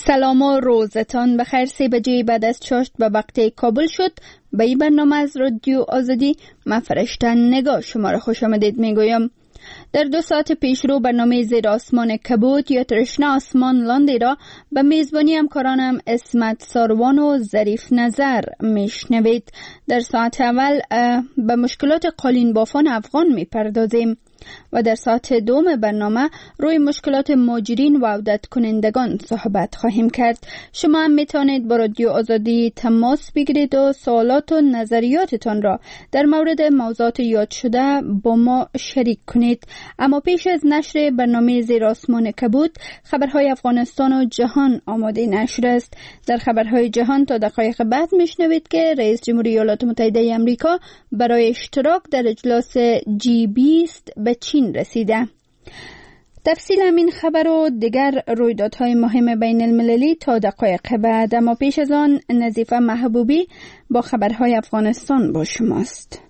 سلام و روزتان بخیر. 3 بجه بعد از چاشت به وقت کابل شد. به این برنامه از رادیو آزادی من فرشته نگاه شما را خوش آمدید میگویم. در 2 ساعت پیش رو برنامه زیر آسمان کبوت یا ترشنه آسمان لاندی را به میزبانی همکارانم اسمت ساروان و ظریف نظر میشنوید. در ساعت اول به مشکلات قالین بافان افغان میپردازیم و در ساعت دوم برنامه روی مشکلات مهاجرین و عودت کنندگان صحبت خواهیم کرد. شما هم میتونید با رادیو آزادی تماس بگیرید و سوالات و نظریاتتان را در مورد موضوعات یاد شده با ما شریک کنید. اما پیش از نشر برنامه زیر آسمان کبوت، خبرهای افغانستان و جهان آماده نشر است. در خبرهای جهان تا دقایق بعد میشنوید که رئیس جمهوری ایالات متحده آمریکا برای اشتراک در اجلاس G20 به چین رسیده. تفصیل همین خبر و دیگر رویدادهای مهم بین المللی تا دقایق بعد. اما پیش از آن نظیفه محبوبی با خبرهای افغانستان با شماست.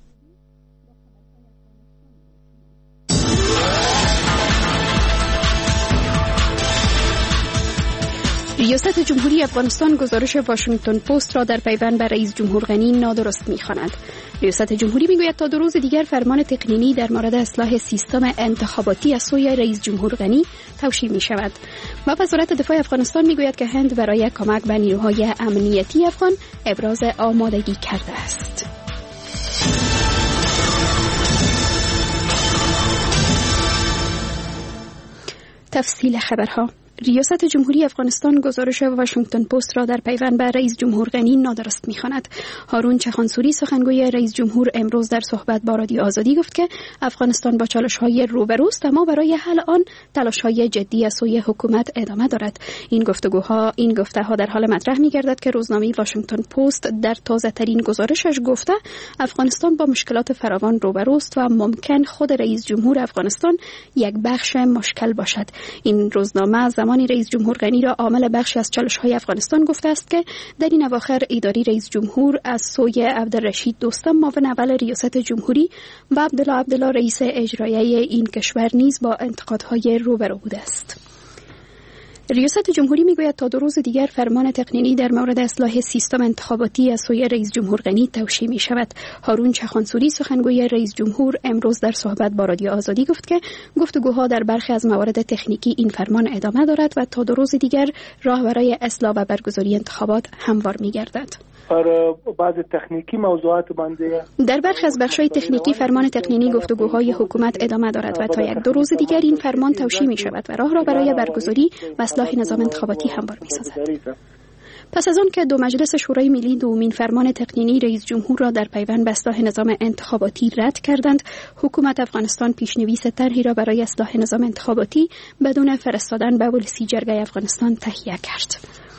ریاست جمهوری افغانستان گزارش واشنگتن پست را در پیوند به رئیس جمهور غنی نادرست می‌خواند. ریاست جمهوری میگوید تا 2 روز دیگر فرمان تقنینی در مورد اصلاح سیستم انتخاباتی از سوی رئیس جمهور غنی توشیح می‌شود. و وزارت دفاع افغانستان میگوید که هند برای کمک به نیروهای امنیتی افغان ابراز آمادگی کرده است. تفصیل خبرها. ریاست جمهوری افغانستان گزارش واشنگتن پست را در پیوند به رئیس جمهور غنی نادرست می‌خواند. هارون چخانسوری سخنگوی رئیس جمهور امروز در صحبت با رادیو آزادی گفت که افغانستان با چالش‌های روبروست، اما برای حل آن تلاش‌های جدی از سوی حکومت ادامه دارد. این گفته‌ها در حال مطرح می‌گردد که روزنامه واشنگتن پست در تازه‌ترین گزارشش گفته افغانستان با مشکلات فراوان روبروست و ممکن خود رئیس جمهور افغانستان یک بخش مشکل باشد. این روزنامه زمانی رئیس جمهور غنی را عامل بخشی از چالش‌های افغانستان گفته است که در این اواخر اداری رئیس جمهور از سوی عبدالرشید دوستم معاون اول ریاست جمهوری و عبدالله رئیس اجرایی این کشور نیز با انتقادهای روبرو بوده است. ریاست جمهوری میگوید تا 2 روز دیگر فرمان تقنینی در مورد اصلاح سیستم انتخاباتی از سوی رئیس جمهور غنی توشیح می شود. هارون چخانسوری سخنگوی رئیس جمهور امروز در صحبت با رادیو آزادی گفت که گفتگوها در برخی از موارد تکنیکی این فرمان ادامه دارد و تا 2 روز دیگر راه برای اصلاح و برگزاری انتخابات هموار می گردد. بعض تکنیکی موضوعات بنده در برخی از بخش‌های تکنیکی فرمان تقنینی گفتگوهای حکومت ادامه دارد و تا 1-2 روز دیگر این فرمان توشیح می شود و راه را برای برگزاری و اصلاح نظام انتخاباتی هموار می سازد. پس از آن که 2 مجلس شورای ملی دومین فرمان تقنینی رئیس جمهور را در پیوند به اصلاح نظام انتخاباتی رد کردند، حکومت افغانستان پیشنویس طرحی را برای اصلاح نظام انتخاباتی بدون فرستادن به ولسی جرگه افغانستان تهیه کرد.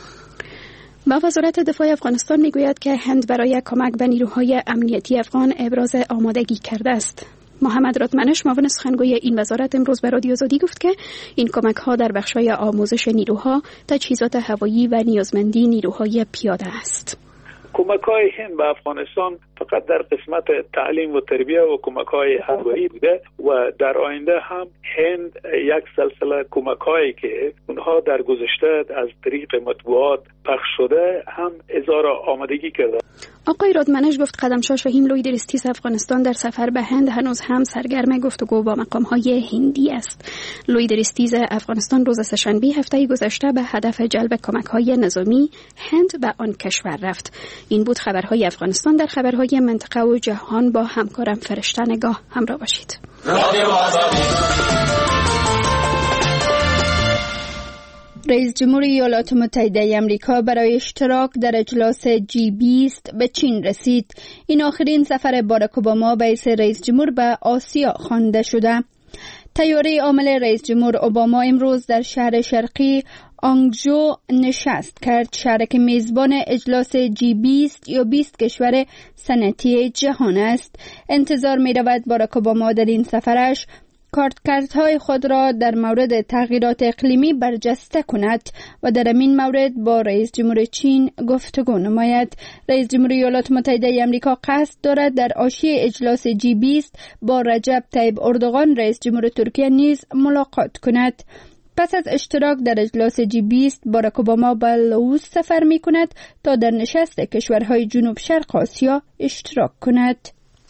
با وزارت دفاع افغانستان میگوید که هند برای کمک به نیروهای امنیتی افغان ابراز آمادگی کرده است. محمد رادمنش معاون سخنگوی این وزارت امروز به رادیو آزادی گفت که این کمک‌ها در بخش‌های آموزش نیروها، تجهیزات هوایی و نیازمندی نیروهای پیاده است. کمک‌های هند به افغانستان فقط در قسمت تعلیم و تربیه و کمک‌های هوایی بوده و در آینده هم هند یک سلسله کمک‌هایی که اونها در گذشته از طریق مطبوعات پخش شده هم اظهار آمادگی کرده. آقای رادمنش گفت قدمشا شاهین لویدرستیس افغانستان در سفر به هند هنوز هم سرگرم گفتگو با مقام‌های هندی است. لویدرستیس افغانستان روز سه‌شنبه هفته گذشته به هدف جلب کمک‌های نظامی هند به آن کشور رفت. این بود خبرهای افغانستان. در خبرهای منطقه و جهان با همکارم فرشته نگاه همراه باشید. رئیس جمهوری ایالات متحده آمریکا برای اشتراک در اجلاس G20 به چین رسید. این آخرین سفر باراک اوباما به حیث رئیس جمهور به آسیا خوانده شده. طیاره عامل رئیس جمهور اوباما امروز در شهر شرقی آنگژو نشست کرد، شهری که میزبان اجلاس G20 یا 20 کشور صنعتی جهان است. انتظار می رود باراک اوباما در این سفرش کارت‌های خود را در مورد تغییرات اقلیمی برجسته کند و در این مورد با رئیس جمهور چین گفتگو نماید. رئیس جمهوری ایالات متحده آمریکا قصد دارد در حاشیه اجلاس G20 با رجب طیب اردوغان رئیس جمهور ترکیه نیز ملاقات کند. پس از اشتراک در اجلاس G20 باراک اوباما به لاوس سفر می کند تا در نشست کشورهای جنوب شرق آسیا اشتراک کند.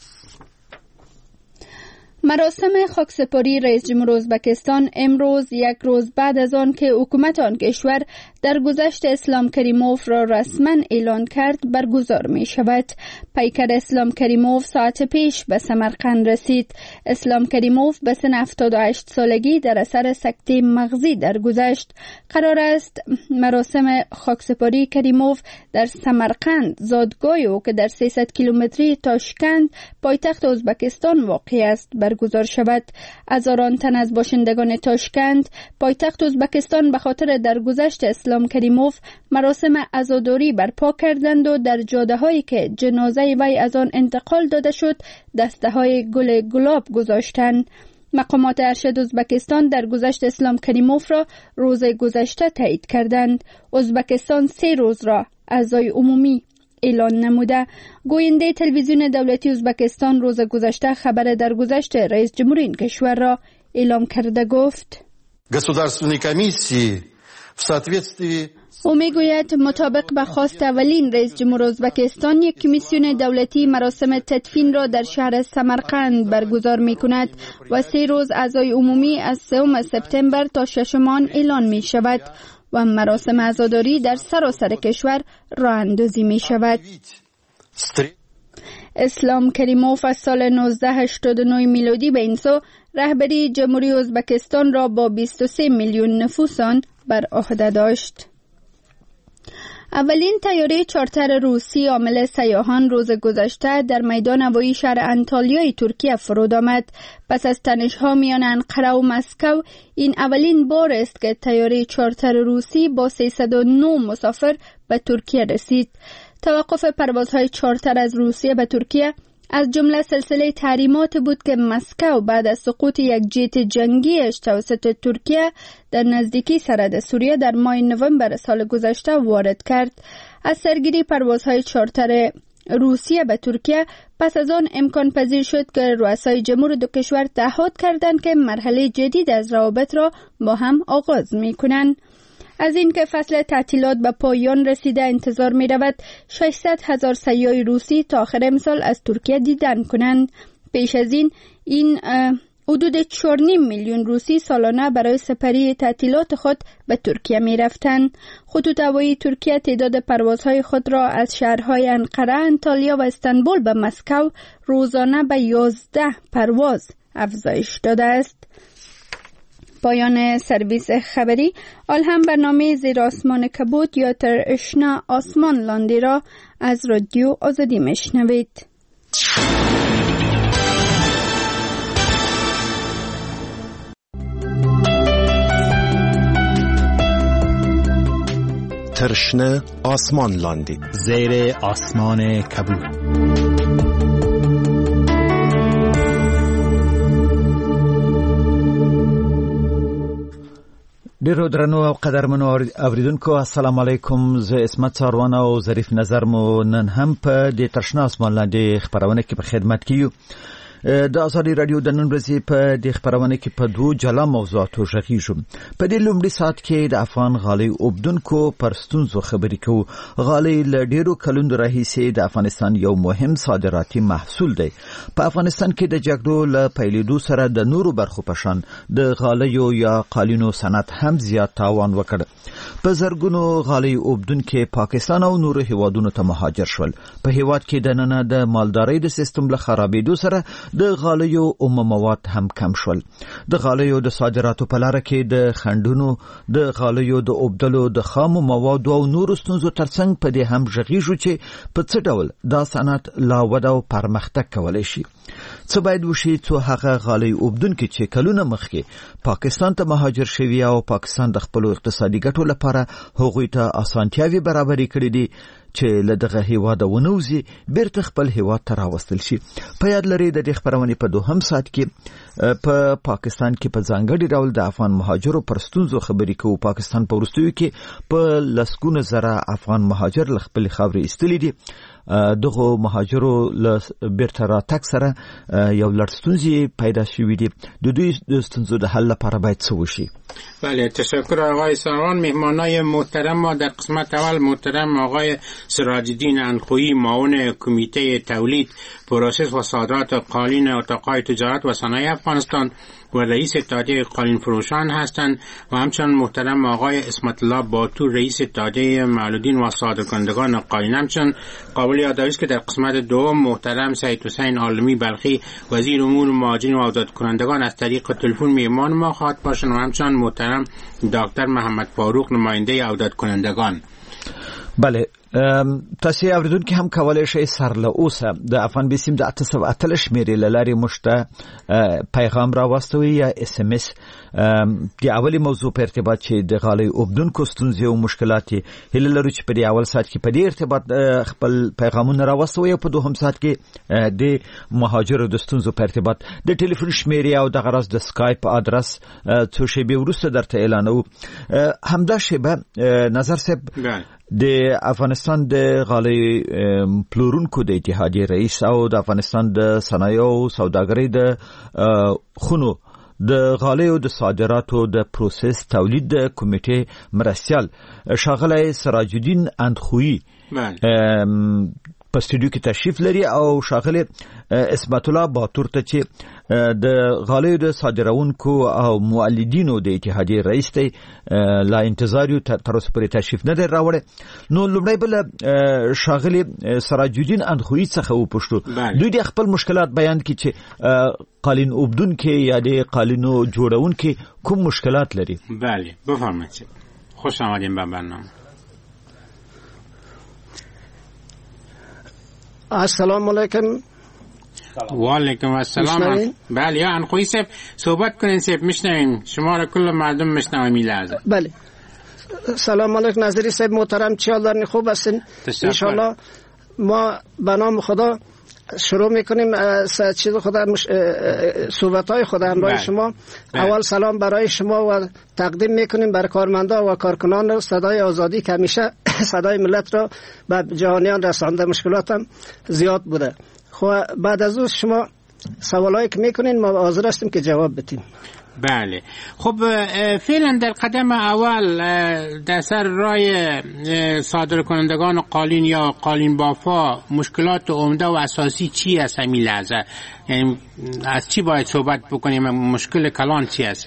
مراسم خاکسپاری رئیس جمهور ازبکستان امروز یک روز بعد از آن که حکومت آن کشور درگذشت اسلام کریموف را رسما اعلان کرد برگزار می شود. پیکر اسلام کریموف ساعت پیش به سمرقند رسید. اسلام کریموف به سن 78 سالگی در اثر سکته مغزی درگذشت. قرار است مراسم خاکسپاری کریموف در سمرقند، زادگاهی او که در 300 کیلومتری تاشکند پایتخت ازبکستان واقع است برگزار شود. هزاران تن از باشندگان تاشکند پایتخت ازبکستان به خاطر درگذشت اسلام کریموف مراسم عزاداری برپا کردند و در جاده‌هایی که جنازه وی از آن انتقال داده شد دسته‌های گل گلاب گذاشتند. مقامات ارشد ازبکستان درگذشت اسلام کریموف را روز گذشته تایید کردند. ازبکستان 3 روز را عزای عمومی اعلان نموده. گوینده تلویزیون دولتی ازبکستان روز گذشته خبر درگذشت رئیس جمهور این کشور را اعلام کرده گفت: گسودارستونی کمیسی в соответствии او میگوید مطابق به خواست اولین رئیس جمهور ازبکستان یک کمیسیون دولتی مراسم تدفین را در شهر سمرقند برگزار می کند و 3 روز عزای عمومی از 3 سپتامبر تا 6 اعلان می شود و مراسم عزاداری در سراسر کشور راه اندازی می شود. اسلام کریموف از سال 1989 میلادی به این سو رهبری جمهوری ازبکستان را با 23 میلیون نفوس آن بر عهده داشت. اولین طیاره چارتر روسی حامل سیاحان روز گذشته در میدان هوایی شهر انتالیای ترکیه فرود آمد. پس از تنش‌ها میان انقره و مسکو این اولین بار است که طیاره چارتر روسی با 309 مسافر به ترکیه رسید. توقف پروازهای چارتر از روسیه به ترکیه از جمله سلسله تحریمات بود که مسکو بعد از سقوط یک جت جنگیش توسط ترکیه در نزدیکی سرحد سوریه در ماه نوامبر سال گذشته وارد کرد. از سرگیری پروازهای چارتر روسیه به ترکیه پس از آن امکان پذیر شد که رؤسای جمهور دو کشور تعهد کردند که مرحله جدید از روابط را با هم آغاز می کنند. از اینکه فصل تعطیلات به پایان رسیده انتظار می رود 600,000 سیاح روسی تا آخر امسال از ترکیه دیدن کنند. پیش از این حدود 4.5 میلیون روسی سالانه برای سپری تعطیلات خود به ترکیه می رفتند. خطوط هوایی ترکیه تعداد پروازهای خود را از شهرهای انقره، انتالیا و استانبول به مسکو روزانه به 11 پرواز افزایش داده است. پایان سرویس خبری. حال هم برنامه زیر آسمان کبود یا ترشنا آسمان لاندی را از رادیو آزادی میشنوید. ترشنه آسمان لاندی زیر آسمان کبود. ډیرو درنو او قدرمنو اوریدونکو السلام علیکم. زه اسمت ساروان او ظریف نظر مو نن هم په دې ترشنا اسمان لاندې خبرونه کې په خدمت کې یو. د ازادي رادیو د نن ورځې په دې خبرونه کې په 2 جلا موضوعاتو ژغیږو. په دې لومړي ساعت کې د افغان غالۍ اوبدونکو پر ستونزو خبرې کوو. غالۍ له ډیرو کلونو راهیسې د افغانستان یو مهم صادراتي محصول دی. په افغانستان کې د جګړو له پیلېدو سره د نورو برخو په شان د غالیو یا قالینو صنعت هم زیات تاوان وکړ. په زرګونو غالۍ اوبدونکو پاکستان او نورو هیوادونو ته مهاجر شول. په هیواد کې د نن د مالدارۍ د سیستم له خرابېدو سره د غالیو اومه مواد هم کم شول. د غالیو د صادراتو په لار کې د خندونو د غالیو د اوبدلو د خامو موادو او نورو ستونزو ترڅنګ په دې هم ژغیږو چې په څه ډول دا صنعت لا وده او پرمختګ کولی شي. څه باید وشي څو هغه غالۍ اوبدونکي چې کلونه مخکې پاکستان ته مهاجر شوي او پاکستان د خپلو اقتصادي ګټو لپاره هغوی ته اسانتیاوې برابرې کړې دي چې له دغه هیواده ونوځي بیرته خپل هیواد ته راوستل شي. په یاد لري د دې خبرونې په 2 ساعت کې په پاکستان کې په ځانګړي ډول د افغان مهاجرو پر ستونزو خبرې کوو. پاکستان په وروستیو کې په لسګونه زره افغان مهاجر له خپلې خاورې ایستلي دي. دغه مهاجرو له بیرته راتګ سره یو لړ ستونزې پیدا شوې دي. د دوی د ستونزو د حل لپاره باید څه وشي؟ بله، تشکر آقای سروان. مهمانای محترم ما در قسمت اول محترم آقای سراج الدین انخویی، معاون کمیته تولید، پروسس و صادرات قالین اتاقهای تجارت و صنایع افغانستان و رئیس اتحادیه قالین فروشان هستند و همچنین محترم آقای اسمت الله باتور، رئیس اتحادیه معلودین و صادرکنندگان قالین. همچنین قابل یادآوری است که در قسمت دوم محترم سید حسین عالمی بلخی، وزیر امور مهاجرین و آزادکنندگان، از طریق تلفن میهمان ما خواهد باشند و همچنین محترم دکتر محمد فاروق، نماینده آزادکنندگان. بله، تاسو اوریدون کې هم کولای شئ سر له اوسه د افغان بیسیم د 878 شمیرې له لارې مشته پیغام را واستوي یا اس ام اس د اولی موضوع په ارتباط چې د غالۍ اوبدونکو ستونزې او مشکلات هله لرو چې په دې اول ساعت کې په دې ارتباط خپل پیغامونه را واستوي او په دوهم ساعت کې د مهاجرو د ستونزو په ارتباط د ټلیفون شمیرې او د غرض د سکایپ ادرس څو شیبې وروسته درته اعلانو. همدا شیبه نظر صاحب د افغانستان د غالۍ پلورونکو د اتحادیې رئیس او د افغانستان د صنایع او سوداګرۍ د خونو د غالیو د صادراتو د پروسس تولید د کمیټې مرستیال ښاغلی سراج الدین انخویی په استودیو کې تشریف لري او ښاغلی اسمت الله باتور ته چې د غالیو د صادرونکو او مولدینو د اتحادیې رئیس دی لا انتظار یو تر اوسه پورې تشریف نه دی راوړی. نو لومړی بل ښاغلی سراج الدین انخویی څخه وپوښتو دوی د خپل مشکلات بیان کړي چې قالین اوبدونکي یا د قالینو جوړونکي کوم مشکلات لري. بله بفرمایید. خوش آمدین به برنامه. السلام علیکم. و علیکم السلام. بله یا انخویی صاحب صحبت کنین صاحب، میشنویم شما را، کل مردم میشنویم این لحظه. بله سلام علیکم ناظری صاحب محترم، چه حال دارین؟ خوب هستین؟ انشالله. ما به نام خدا شروع میکنیم چیز خدا صحبت‌های خدا همراه شما. اول سلام برای شما و تقدیم میکنیم برای کارمندا و کارکنان صدای آزادی که همیشه صدای ملت را به جهانیان رسانده. مشکلات هم زیاد بوده. خب بعد از اون شما سوالایی که میکنین ما حاضر هستیم که جواب بدیم. بله خب فعلا در قدم اول در سر رای صادرکنندگان قالین یا قالین بافا مشکلات عمده و اساسی چی است همین لحظه؟ یعنی از چی باید صحبت بکنیم؟ مشکل کلان چی است؟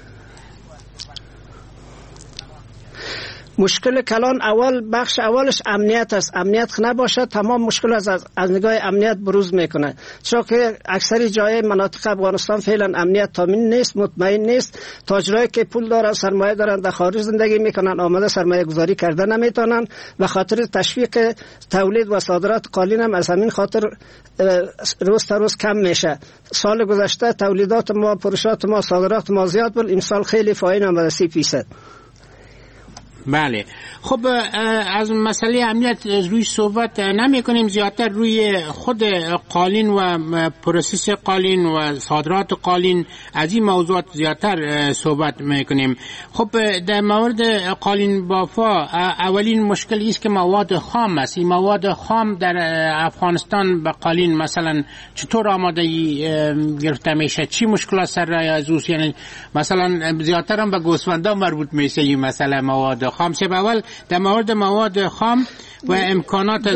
مشکل کلان بخش اولش امنیت است. امنیت نباشه تمام مشکل از نگاه امنیت بروز میکنه، چون که اکثر جای مناطق افغانستان فعلا امنیت تامین نیست، مطمئن نیست. تاجرایی که پول دارن، سرمایه دارن، در خارج زندگی میکنن، آماده سرمایه گذاری کرده نمیتونن و خاطر تشویق تولید و صادرات قالین هم از همین خاطر روز تا روز کم میشه. سال گذشته تولیدات ما، فروشات ما، صادرات ما زیاد بود، این سال خیلی پایین آمده 30%. بله خب از مسئله امنیت روی صحبت نمی کنیم، زیادتر روی خود قالین و پروسس قالین و صادرات قالین از این موضوعات زیادتر صحبت می کنیم. خب در مورد قالین بافا اولین مشکلی است که مواد خام است. این مواد خام در افغانستان به قالین مثلا چطور آمادگی گرفته میشه؟ چی مشکلات سر راه از اوست؟ یعنی مثلا زیادتر هم به گوسفندا مربوط میشه این مسئله مواد خام. سه اول در مورد مواد خام و امکانات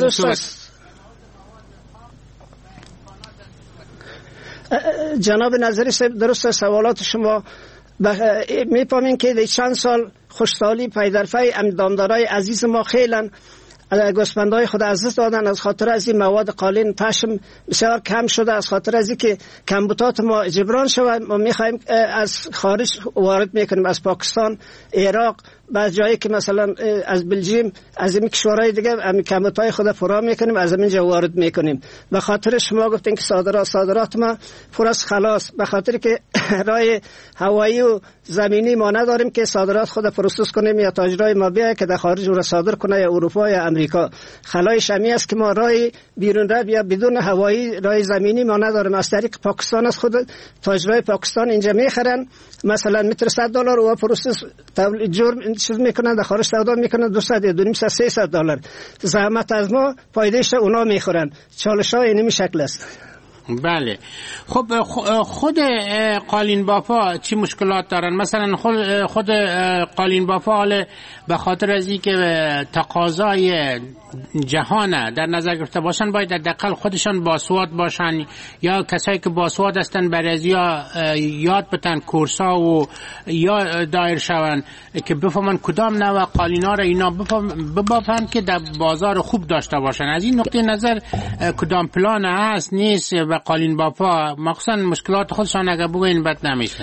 جناب نظری صاحب درست سوالات شما. می‌فهمین که چند سال خوشحالی پی در پی دامدارای عزیز ما خیلی گوسفندای خود از دست دادن از خاطر از این مواد قالین. پشم بسیار کم شده از خاطر از اینکه کمبودات ما جبران شود. ما می‌خوایم از خارج وارد میکنیم، از پاکستان، عراق، بعض جایی که مثلا از بلژیم، از این کشورهای دیگه همین کمبودهای خود فرا میکنیم، از اینجا وارد میکنیم. به خاطر شما گفتین که صادرات ما فرص خلاص، به خاطر که راه هوایی و زمینی ما نداریم که صادرات خود پروسس کنیم یا تاجرای ما بیاید که در خارج رو صادر کنه یا اروپا یا امریکا. خلای شمی است که ما راه بیرون رو یا بدون هوایی راه زمینی ما نداریم. از طریق پاکستان از خود تاجرای پاکستان اینجا میخرن، مثلا متر $100 و پروسس جرم چیز میکنن در خارج سودا میکنن 200 یا 200-300 $. زحمت از ما، فایدهش اونا میخورن. چالش ها اینمی شکل است. بله. خب خود قالین بافا چی مشکلات دارن؟ مثلا خود قالین بافا حالا به خاطر از اینکه تقاضای جهان در نظر گرفته باشن باید حداقل خودشان باسواد باشن یا کسایی که باسواد هستن برای از یاد بتن کورسا و یا دایر شون که بفهمن کدام نوع قالینا را اینا ببافن که در بازار خوب داشته باشن. از این نقطه نظر کدام پلان هست نیست و قالین بافا مخصوصا مشکلات خودشان اگر بگوین بد نمیشه؟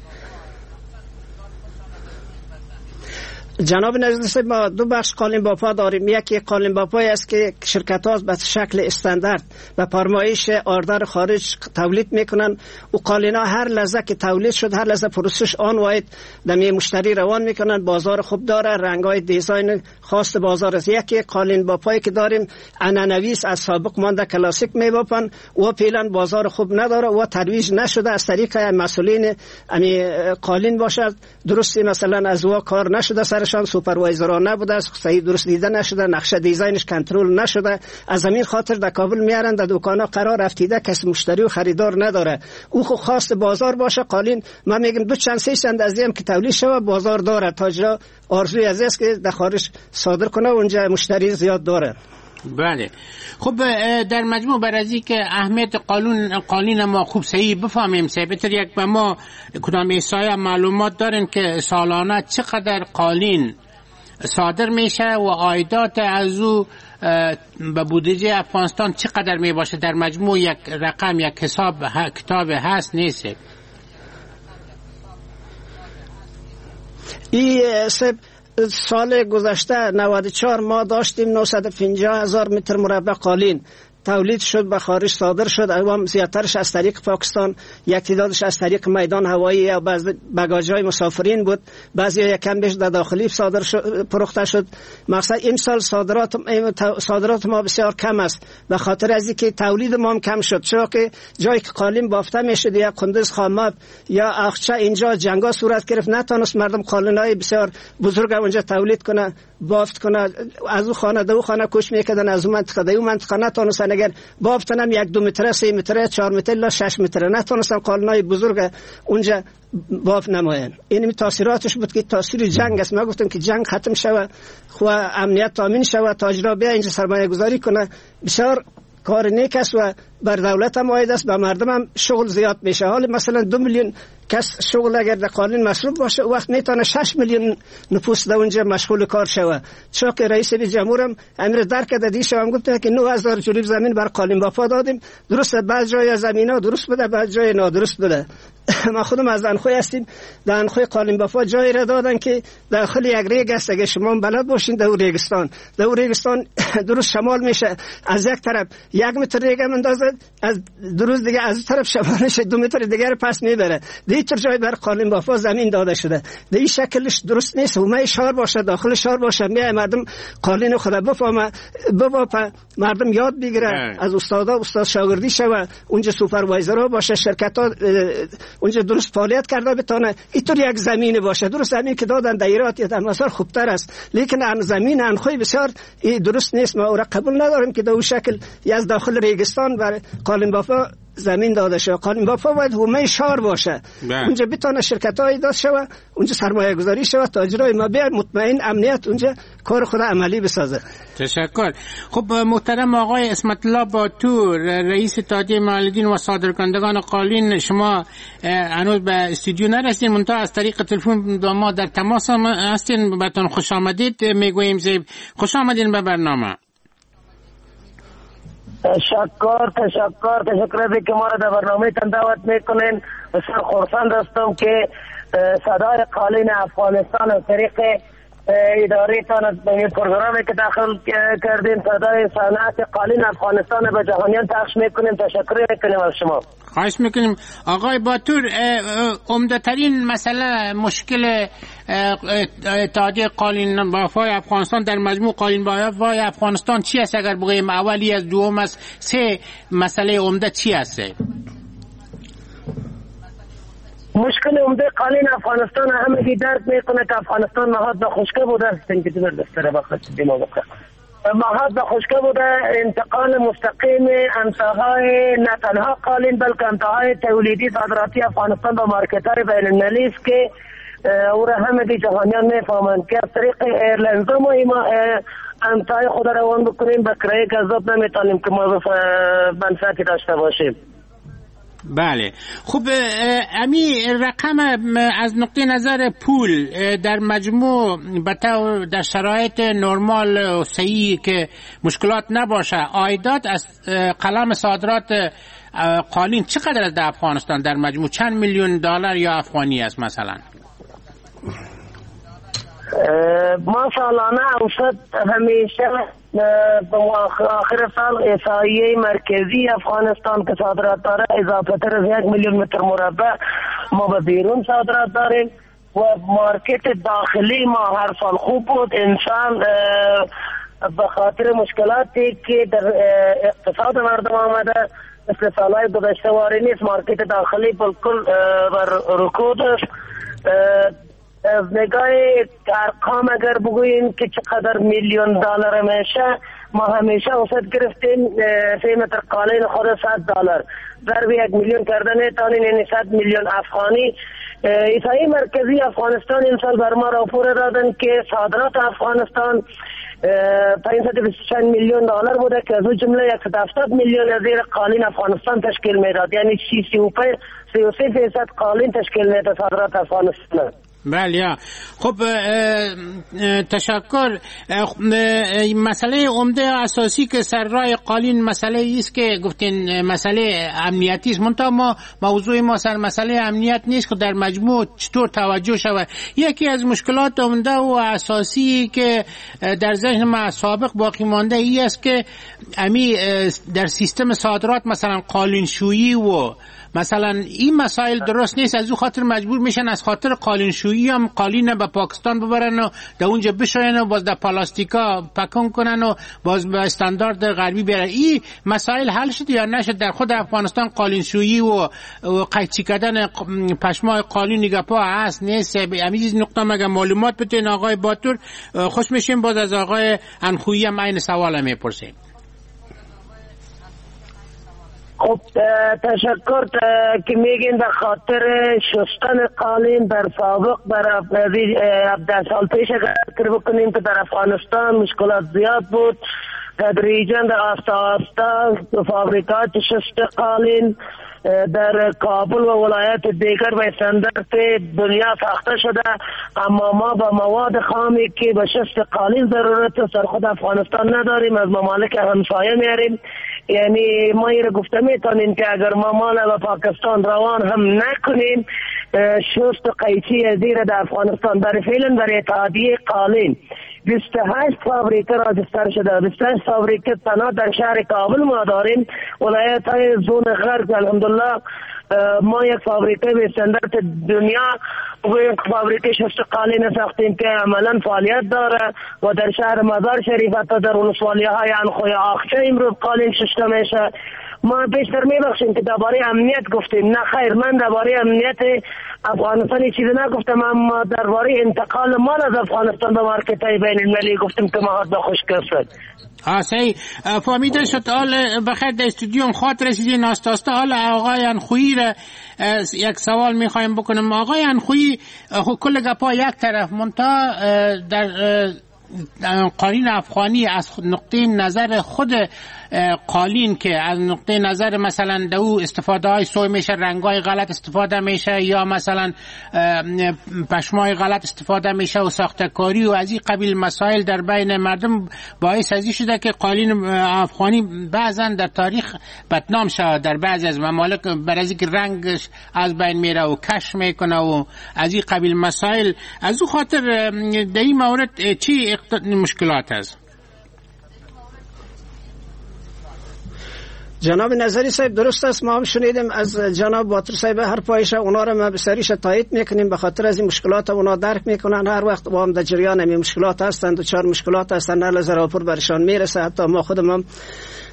جناب نجدی، ما دو بخش قالین بافا داریم. یکی قالین بافایی است که شرکت ها به شکل استاندارد و فرمایش آردر خارج تولید میکنن. او قالینا هر لحظه که تولید شد هر لحظه پروسش آن واحد دمی مشتری روان میکنن. بازار خوب داره، رنگای دیزاین خاص بازار است. یکی قالین بافایی که داریم عنعنوی است، از سابق مانده کلاسیک میبافن و فعلا بازار خوب نداره و ترویج نشده از طریق مسئولین قالین باشد. درستی مثلا از وا کار نشده، سرشان سوپروایزرها نبوده، صحیح درست دیده نشده، نقشه دیزاینش کنترل نشده. از همین خاطر در کابل میارن در دکانا قرار افتیده، کسی مشتری و خریدار نداره. او خو خواست بازار باشه. قالین ما میگیم دو چند سه چند از هم که تولید شوه بازار داره. تاجرا آرزوی از است که در خارج صادر کنه، اونجا مشتری زیاد داره. بله. خب در مجموع بر از که اهمیت قالین ما خوب صحیح بفهمیم، بهتر یک به ما کدام ایسای معلومات دارن که سالانه چقدر قالین صادر میشه و عایدات از او به بودجه افغانستان چقدر می باشه؟ در مجموع یک رقم، یک کتاب هست نیست؟ سال گذشته 94 ما داشتیم 950,000 متر مربع قالین تولید شد، به خارج صادر شد. اوام زیادترش از طریق پاکستان، یک تعدادش از طریق میدان هوایی یا بگاج‌های مسافرین بود، بعضی یکم بیش در داخلی صادر شد، فروخته شد. مقصد این سال صادرات ما بسیار کم است به خاطر از اینکه تولید ما هم کم شد، چون که جایی که قالین بافته میشد یا قندوز خاماب یا اخچه اینجا جنگا صورت گرفت، نتونست مردم قالینای بسیار بزرگ اونجا تولید کنه، بافت کنه. از اون خانه دو خانه کوچ میکردن، از اون منطقه به اون منطقه نتونستن. اگر بافتنم 1-2 متر 3 متر 4 متر تا 6 متر نتونستن قالینای بزرگ اونجا باف نماین. این تاثیراتش بود که تاثیر جنگ است. ما گفتم که جنگ ختم شود، خو امنیت تامین شود، تاجرا بیا اینجا سرمایه گذاری کنه. بسیار کار نیک است و بر دولت هم عاید است، به مردم هم شغل زیاد میشه. حالا مثلا 2 میلیون کس شغل اگر در قالین مصروف باشه، وقت میتونه 6 میلیون نفوس در اونجا مشغول کار شود. چون که رئیس جمهور هم امر درک دادی شوم گفته که 9000 جریب زمین بر قالین بافا دادیم. درست بعض جای زمینا درست بوده، بعض جای نادرست بوده. ما خودم از انخوی هستیم، در انخوی قالین بافا جایی را دادن که داخل یک ریگ است. اگه شما بلد باشین در ریگستان درست شمال میشه، از یک طرف 1 متر ریگ اندازه، از درست دیگه از طرف شمالش 2 متر دیگر پس میبره. دیگر جای بر قالین بافا زمین داده شده. در این شکلش درست نیست. اومه شهر باشه، داخل شهر باشه، میای مردم قالین خود بفهمه، مردم یاد بگیره، از استاد شاگردی شوه، اونجا سوپروایزرها باشه، شرکت ها اونجا درست فعالیت کرده بتونه. اینطور یک زمین باشه. درست زمین که دادن دایرات یا مثلا خوبتر است، لیکن زمین انخوی بسیار درست نیست. ما او را قبول نداریم که در اون شکل از داخل ریگستان بر قالین بافا زمین داده شده. قالین بافا باید حومه شهر باشه، اونجا بتونه شرکت‌های داشته شود، اونجا سرمایه گذاری شود، تاجرای ما بیا مطمئن امنیت اونجا کار خود عملی بسازه. تشکر. خب محترم آقای اسمت الله باتور، رئیس اتحادیه معلدین و صادرکنندگان قالین، شما هنوز به استودیو نرسیدین، منتها از طریق تلفن با ما در تماس هستین. بهتون خوش آمدید میگوییم. خوش آمدین به برنامه. تشکر که ما را در برنامه تان دعوت میکنین. بسیار خرسند هستم که صدای قالین افغانستان از طریق اداره تان به پروگرامی که داخل کردین صدای صنعت قالین افغانستان به جهانیان پخش میکنیم. تشکر میکنیم از شما. خواهش میکنیم. آقای باتور، عمده ترین مسئله مشکل اتحادیه قالین بافای افغانستان در مجموع قالین بافای افغانستان چی است؟ اگر بگوییم اولی از دوم از سه مسئله عمده چی است؟ مشکل عمده قالین افغانستان همه درک میکنه که افغانستان نهاد خشکه بوده است که زبردست وقت دیما بکنه. محط به خشکی بوده. انتقال مستقیم انتهای نه تنها قالین بلکه انتهای تولیدی صادراتی افغانستان به مارکت های بین المللی است که او را همه دی جهانیان میفهمند که از طریق ایرلاینز ما انتهای خود روان بکنیم. به کرایه گذاب نمیتونیم که ما منفعتی داشته باشیم. بله خب امی رقم از نقطه نظر پول در مجموع در شرایط نرمال و صحیح که مشکلات نباشه عایدات از قلم صادرات قالین چقدر است در افغانستان در مجموع؟ چند میلیون دلار یا افغانی است مثلا؟ ما سالانه اوسط همیشه آخر سال احصایه مرکزی افغانستان که صادرات داره اضافه تر از 1 میلیون متر مربع ما به بیرون صادرات داریم و مارکت داخلی ما هر سال خوب بود. انسان به خاطر مشکلاتی که در اقتصاد مردم آمده مثل سالهای گذشته واری نیست. مارکت داخلی بالکل بر رکود است. از نگاه ارقام اگر بگوییم که چقدر میلیون دلار میشه، ما همیشه اوسط گرفتیم 3 متر قالین خود $100 ضرب 1 میلیون کردن میتونین، یعنی 100 میلیون افغانی. احصایه مرکزی افغانستان این سال بر ما راپور دادن که صادرات افغانستان 520 میلیون دلار بوده که از اون جمله 170 میلیون از زیر قالین افغانستان تشکیل میداد، یعنی 33% قالین تشکیل میداد صادرات افغانستان. بله. خب تشکر. مسئله عمده اساسی که سر راه قالین مسئله است که گفتین مسئله امنیتی است. منتها ما موضوع ما سر مسئله امنیت نیست که در مجموع چطور توجه شود. یکی از مشکلات عمده و اساسی که در ذهن ما سابق باقی مانده ای است که امی در سیستم صادرات مثلا قالینشویی و مثلا این مسائل درست نیست، از او خاطر مجبور میشن از خاطر قالینشویی هم قالین به پاکستان ببرن و در اونجا بشوین و باز در پلاستیکا پکن کنن و باز به استاندارد غربی برن. این مسائل حل شد یا نشد؟ در خود افغانستان قالینشویی و قیچی کردن پشمای قالین نگپا هست نیست؟ امیز نقطه مگه معلومات بتین آقای باتور؟ خوش میشیم باز از آقای انخویی هم این سوال میپرسیم. خب تشکر که میگین به خاطر شستن قالین در سابق در 17 سال پیش اگر بکنیم که در افغانستان مشکلات زیاد بود. تدریجا در آستا فابریکات شست قالین در کابل و ولایات دیگر به استاندارد دنیا ساخته شده، اما ما با مواد خامی که به شست قالین ضرورت در خود افغانستان نداریم، از ممالک همسایه میاریم. یعنی ما این رو گفته میتونیم که اگر ما مال به پاکستان روان هم نکنیم شست و قیچی زیر در افغانستان در فعلا در اتحادیه قالین 28 فابریکه راجستر شده. 28 فابریکه تنها در شهر کابل ما داریم. ولایت های زون غرب الحمدلله ما یک فابریکه به استاندارد دنیا و یک فابریکه شست قالین ساختیم که عملا فعالیت داره و در شهر مزار شریف حتی در ولسوالیه های انخوی آخچه امروز قالین شسته میشه. ما بیشتر میبخشیم که درباره امنیت گفتیم. نه خیر، من درباره امنیت افغانستان چیزی نگفتم، اما درباره انتقال مال از افغانستان به مارکت های بین المللی گفتیم که ما به خوش کسد. صحیح فهمیده شد. حال بخیر در استودیوم خاطر رسیدی ناستاسته. حال آقای انخویی را یک سوال میخوایم بکنم. آقای انخویی کل گپا یک طرف منتها در قالین افغانی از نقطه نظر خود قالین که از نقطه نظر مثلا دو استفاده های سوی میشه، رنگ های غلط استفاده میشه یا مثلا پشمای غلط استفاده میشه و ساختکاری و از این قبیل مسائل در بین مردم باعث ازی شده که قالین افغانی بعضا در تاریخ بدنام شده در بعضی از ممالک بر از اینکه رنگش از بین میره و کش میکنه و از این قبیل مسائل. از او خاطر در این مورد چی مشکلات هست؟ جناب نظری صاحب درست است، ما هم شنیدیم از جناب باتر صاحب هر پایش اونا را ما به سریش تایید میکنیم، به خاطر از این مشکلات اونا درک میکنن. هر وقت با هم در جریان این مشکلات هستند و چهار مشکلات هستند هر لحظه راپور برشان میرسه. حتی ما خودم هم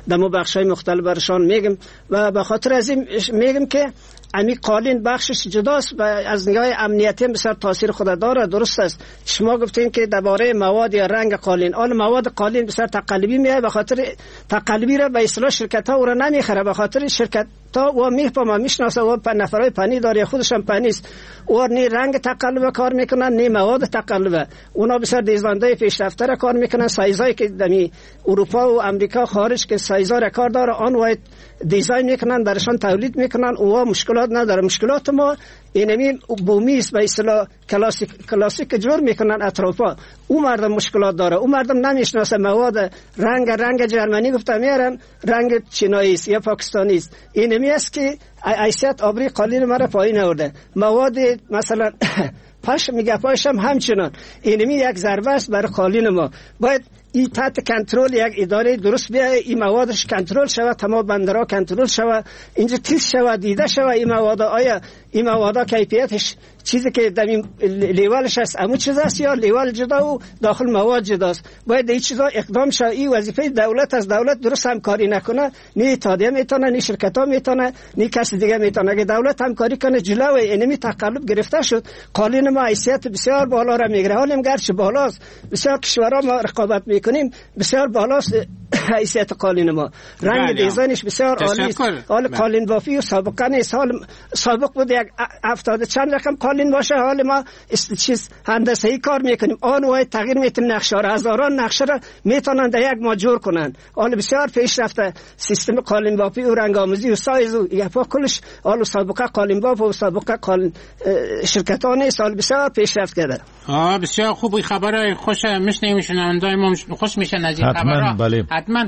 دمو بخشای مختلف برشان میگم و به خاطر از این میگم که امی قالین بخشش جداست و از نگاه امنیتی بسیار تاثیر خود داره. درست است شما گفتین که درباره مواد یا رنگ قالین، آن مواد قالین بسیار تقلبی میاد، به خاطر تقلبی را به اصطلاح شرکت ها او را نمیخره، به خاطر شرکت ها و میفهمه میشناسه و نفرای پنی داره، خودشان پنیست و نی رنگ تقلب کار میکنن نی مواد تقلب. اونا بسیار دیزاینده پیشرفته را کار میکنن، سایزایی که دمی اروپا و امریکا خارج که سایزا را کار داره آن وای دیزاین میکنن درشان تولید میکنن و مشکلات نداره. مشکلات ما اینمی بومی است به اصطلاح کلاسیک جور میکنن اطرافا، اون مردم مشکلات داره، اون مردم نمیشناسه مواد رنگ جرمنی گفتم میارن رنگ چینایی است یا پاکستانی است. اینمی است که حیثیت آبری قالین مرا پایین آورده. مواد مثلا پاش میگه پاشم همچنان اینمی یک ضربه است برای قالین ما. باید این تحت کنترل یک اداره درست بیاید، این موادش کنترل شود، تمام بندرها کنترل شود، اینجا تیست شود، دیده شود این مواد آیا این مواد کیفیتش چیزی که در این لیولش است همون چیز است یا لیول جدا و داخل مواد جداست. باید این چیزا اقدام شود. این وظیفه دولت از دولت درست همکاری نکنه نه اتحادیه میتونه نه شرکت ها میتونه نه کسی دیگه میتونه. اگه دولت همکاری کنه جلوی اینمی تقلب گرفته شد. قالین ما حیثیت بسیار بالا را میگیره، حالم گرچه بالاست بسیار کشورها ما رقابت میکنیم بسیار بالاست حیثیت قالین ما، رنگ دیزاینش بسیار عالی است. حال قالین بافی و سابقه نیست، حال سابق بود یک 70 چند رقم قالین باشه، حال ما چیز هندسه‌ای کار میکنیم آن وای تغییر میتیم، نقشه را هزاران نقشه را میتونن در یک ما جور کنن. حال بسیار پیشرفته سیستم قالین بافی و رنگ آموزی و سایز و یفا کلش حال سابقه قالین باف و سابقه قالین شرکتان سال بسیار پیشرفت کرده. بسیار خوب، خبرای خوش میشنیم، شنوندای ما خوش میشن از این خبرها. حتما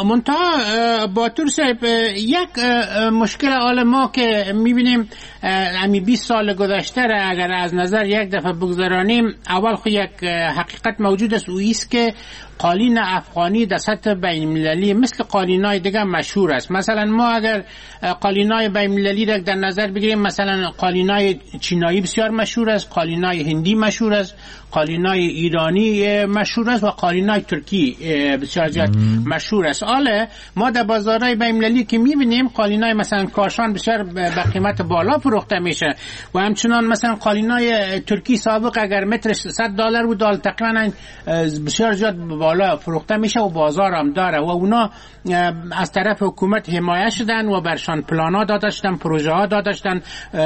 منتها باتور صاحب یک مشکل حال ما که میبینیم امی 20 سال گذشته را اگر از نظر یک دفعه بگذارانیم، اول خو یک حقیقت موجود است، او است که قالین افغانی در سطح بین المللی مثل قالینای دیگه مشهور است. مثلا ما اگر قالینای بین المللی را در نظر بگیریم، مثلا قالینای چینایی بسیار مشهور است، قالینای هندی مشهور است، قالینای ایرانی مشهور است و قالینای ترکی بسیار زیاد مشهور است. حالا ما در بازارهای بین المللی که می‌بینیم قالینای مثلا کاشان بسیار به قیمت بالا فروخته میشه و همچنان مثلا قالینای ترکی سابق اگر مترش $100 بود تقریبا بسیار زیاد بالا فروخته میشه و بازار هم داره و اونا از طرف حکومت حمایت شدن و برشان پلانا داده شدن، پروژه ها داده شدن،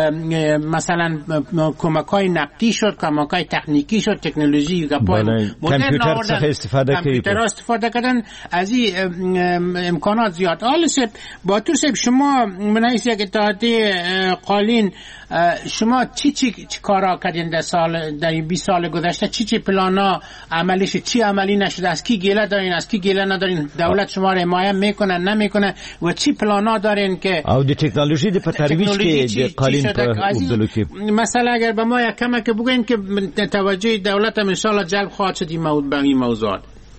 مثلا کمک‌های نقدی شد، کمک‌های تکنیکی شد، تکنولوژی کامپیوتر استفاده کردن، از این امکانات زیاد. حالا باتور صاحب شما من حیث یک اتحادیه قالین شما چی کارا کردین در 20 سال گذشته؟ چی پلانا عملی شد، چی عملی نشده، از کی گله دارین، از کی گله ندارین، دولت شما را حمایت میکنه نمیکنه و چی پلانا دارین که او دی تکنولوژی د پترویج که قالین په وبدلوکی؟ مثلا اگر به ما یک کمک بگین که توجه دولت ان شاء الله جلب خواهد شد این موضوعات.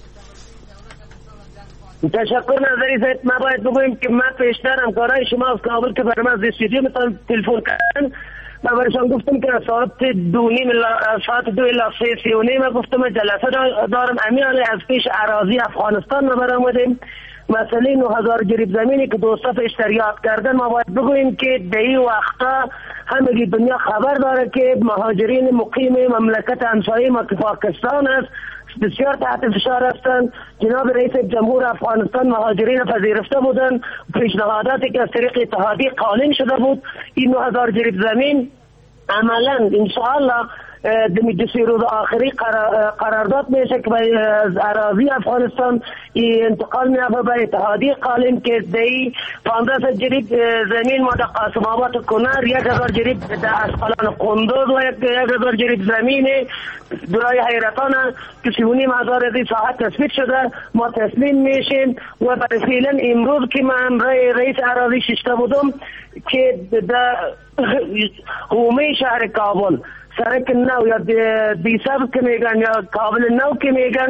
تشکر نظری صاحب. ما باید بگویم که من پیشتر همکارای شما از کابل که برام از استودیو میتونن تلفن کردن، من برشان گفتم که ساعت 2 الی 3 من گفتم جلسه دارم امیال از پیش اراضی افغانستان ما برآمدیم مسئله 9000 جریب زمینی که دوستا پیشتر یاد کردن. ما باید بگویم که در این وقتا همه دنیا خبر داره که مهاجرین مقیم مملکت همسایه ما که پاکستان است بسیار تحت فشار هستند. جناب رئیس جمهور افغانستان مهاجرین پذیرفته بودند، پیشنهاداتی که از طریق اتحادیه قالین شده بود این 9000 جریب زمین عملا انشاءالله دو 3 روز آخری قرارداد میشه که از اراضی افغانستان انتقال میشه به اتحادیه قالین که دی 1500 جریب زمین ما در قاسم آباد کنر، 1000 جریب در اسقلان قندوز و 1000 جریب زمین برای حیرتان که 3500 از این ساحت تثبیت شده ما تسلیم میشیم و برای فعلا امروز که من رئیس اراضی ششته بودم که در حومه شهر کابل سرک نو یا بی سب که میگن یا کابل نو که میگن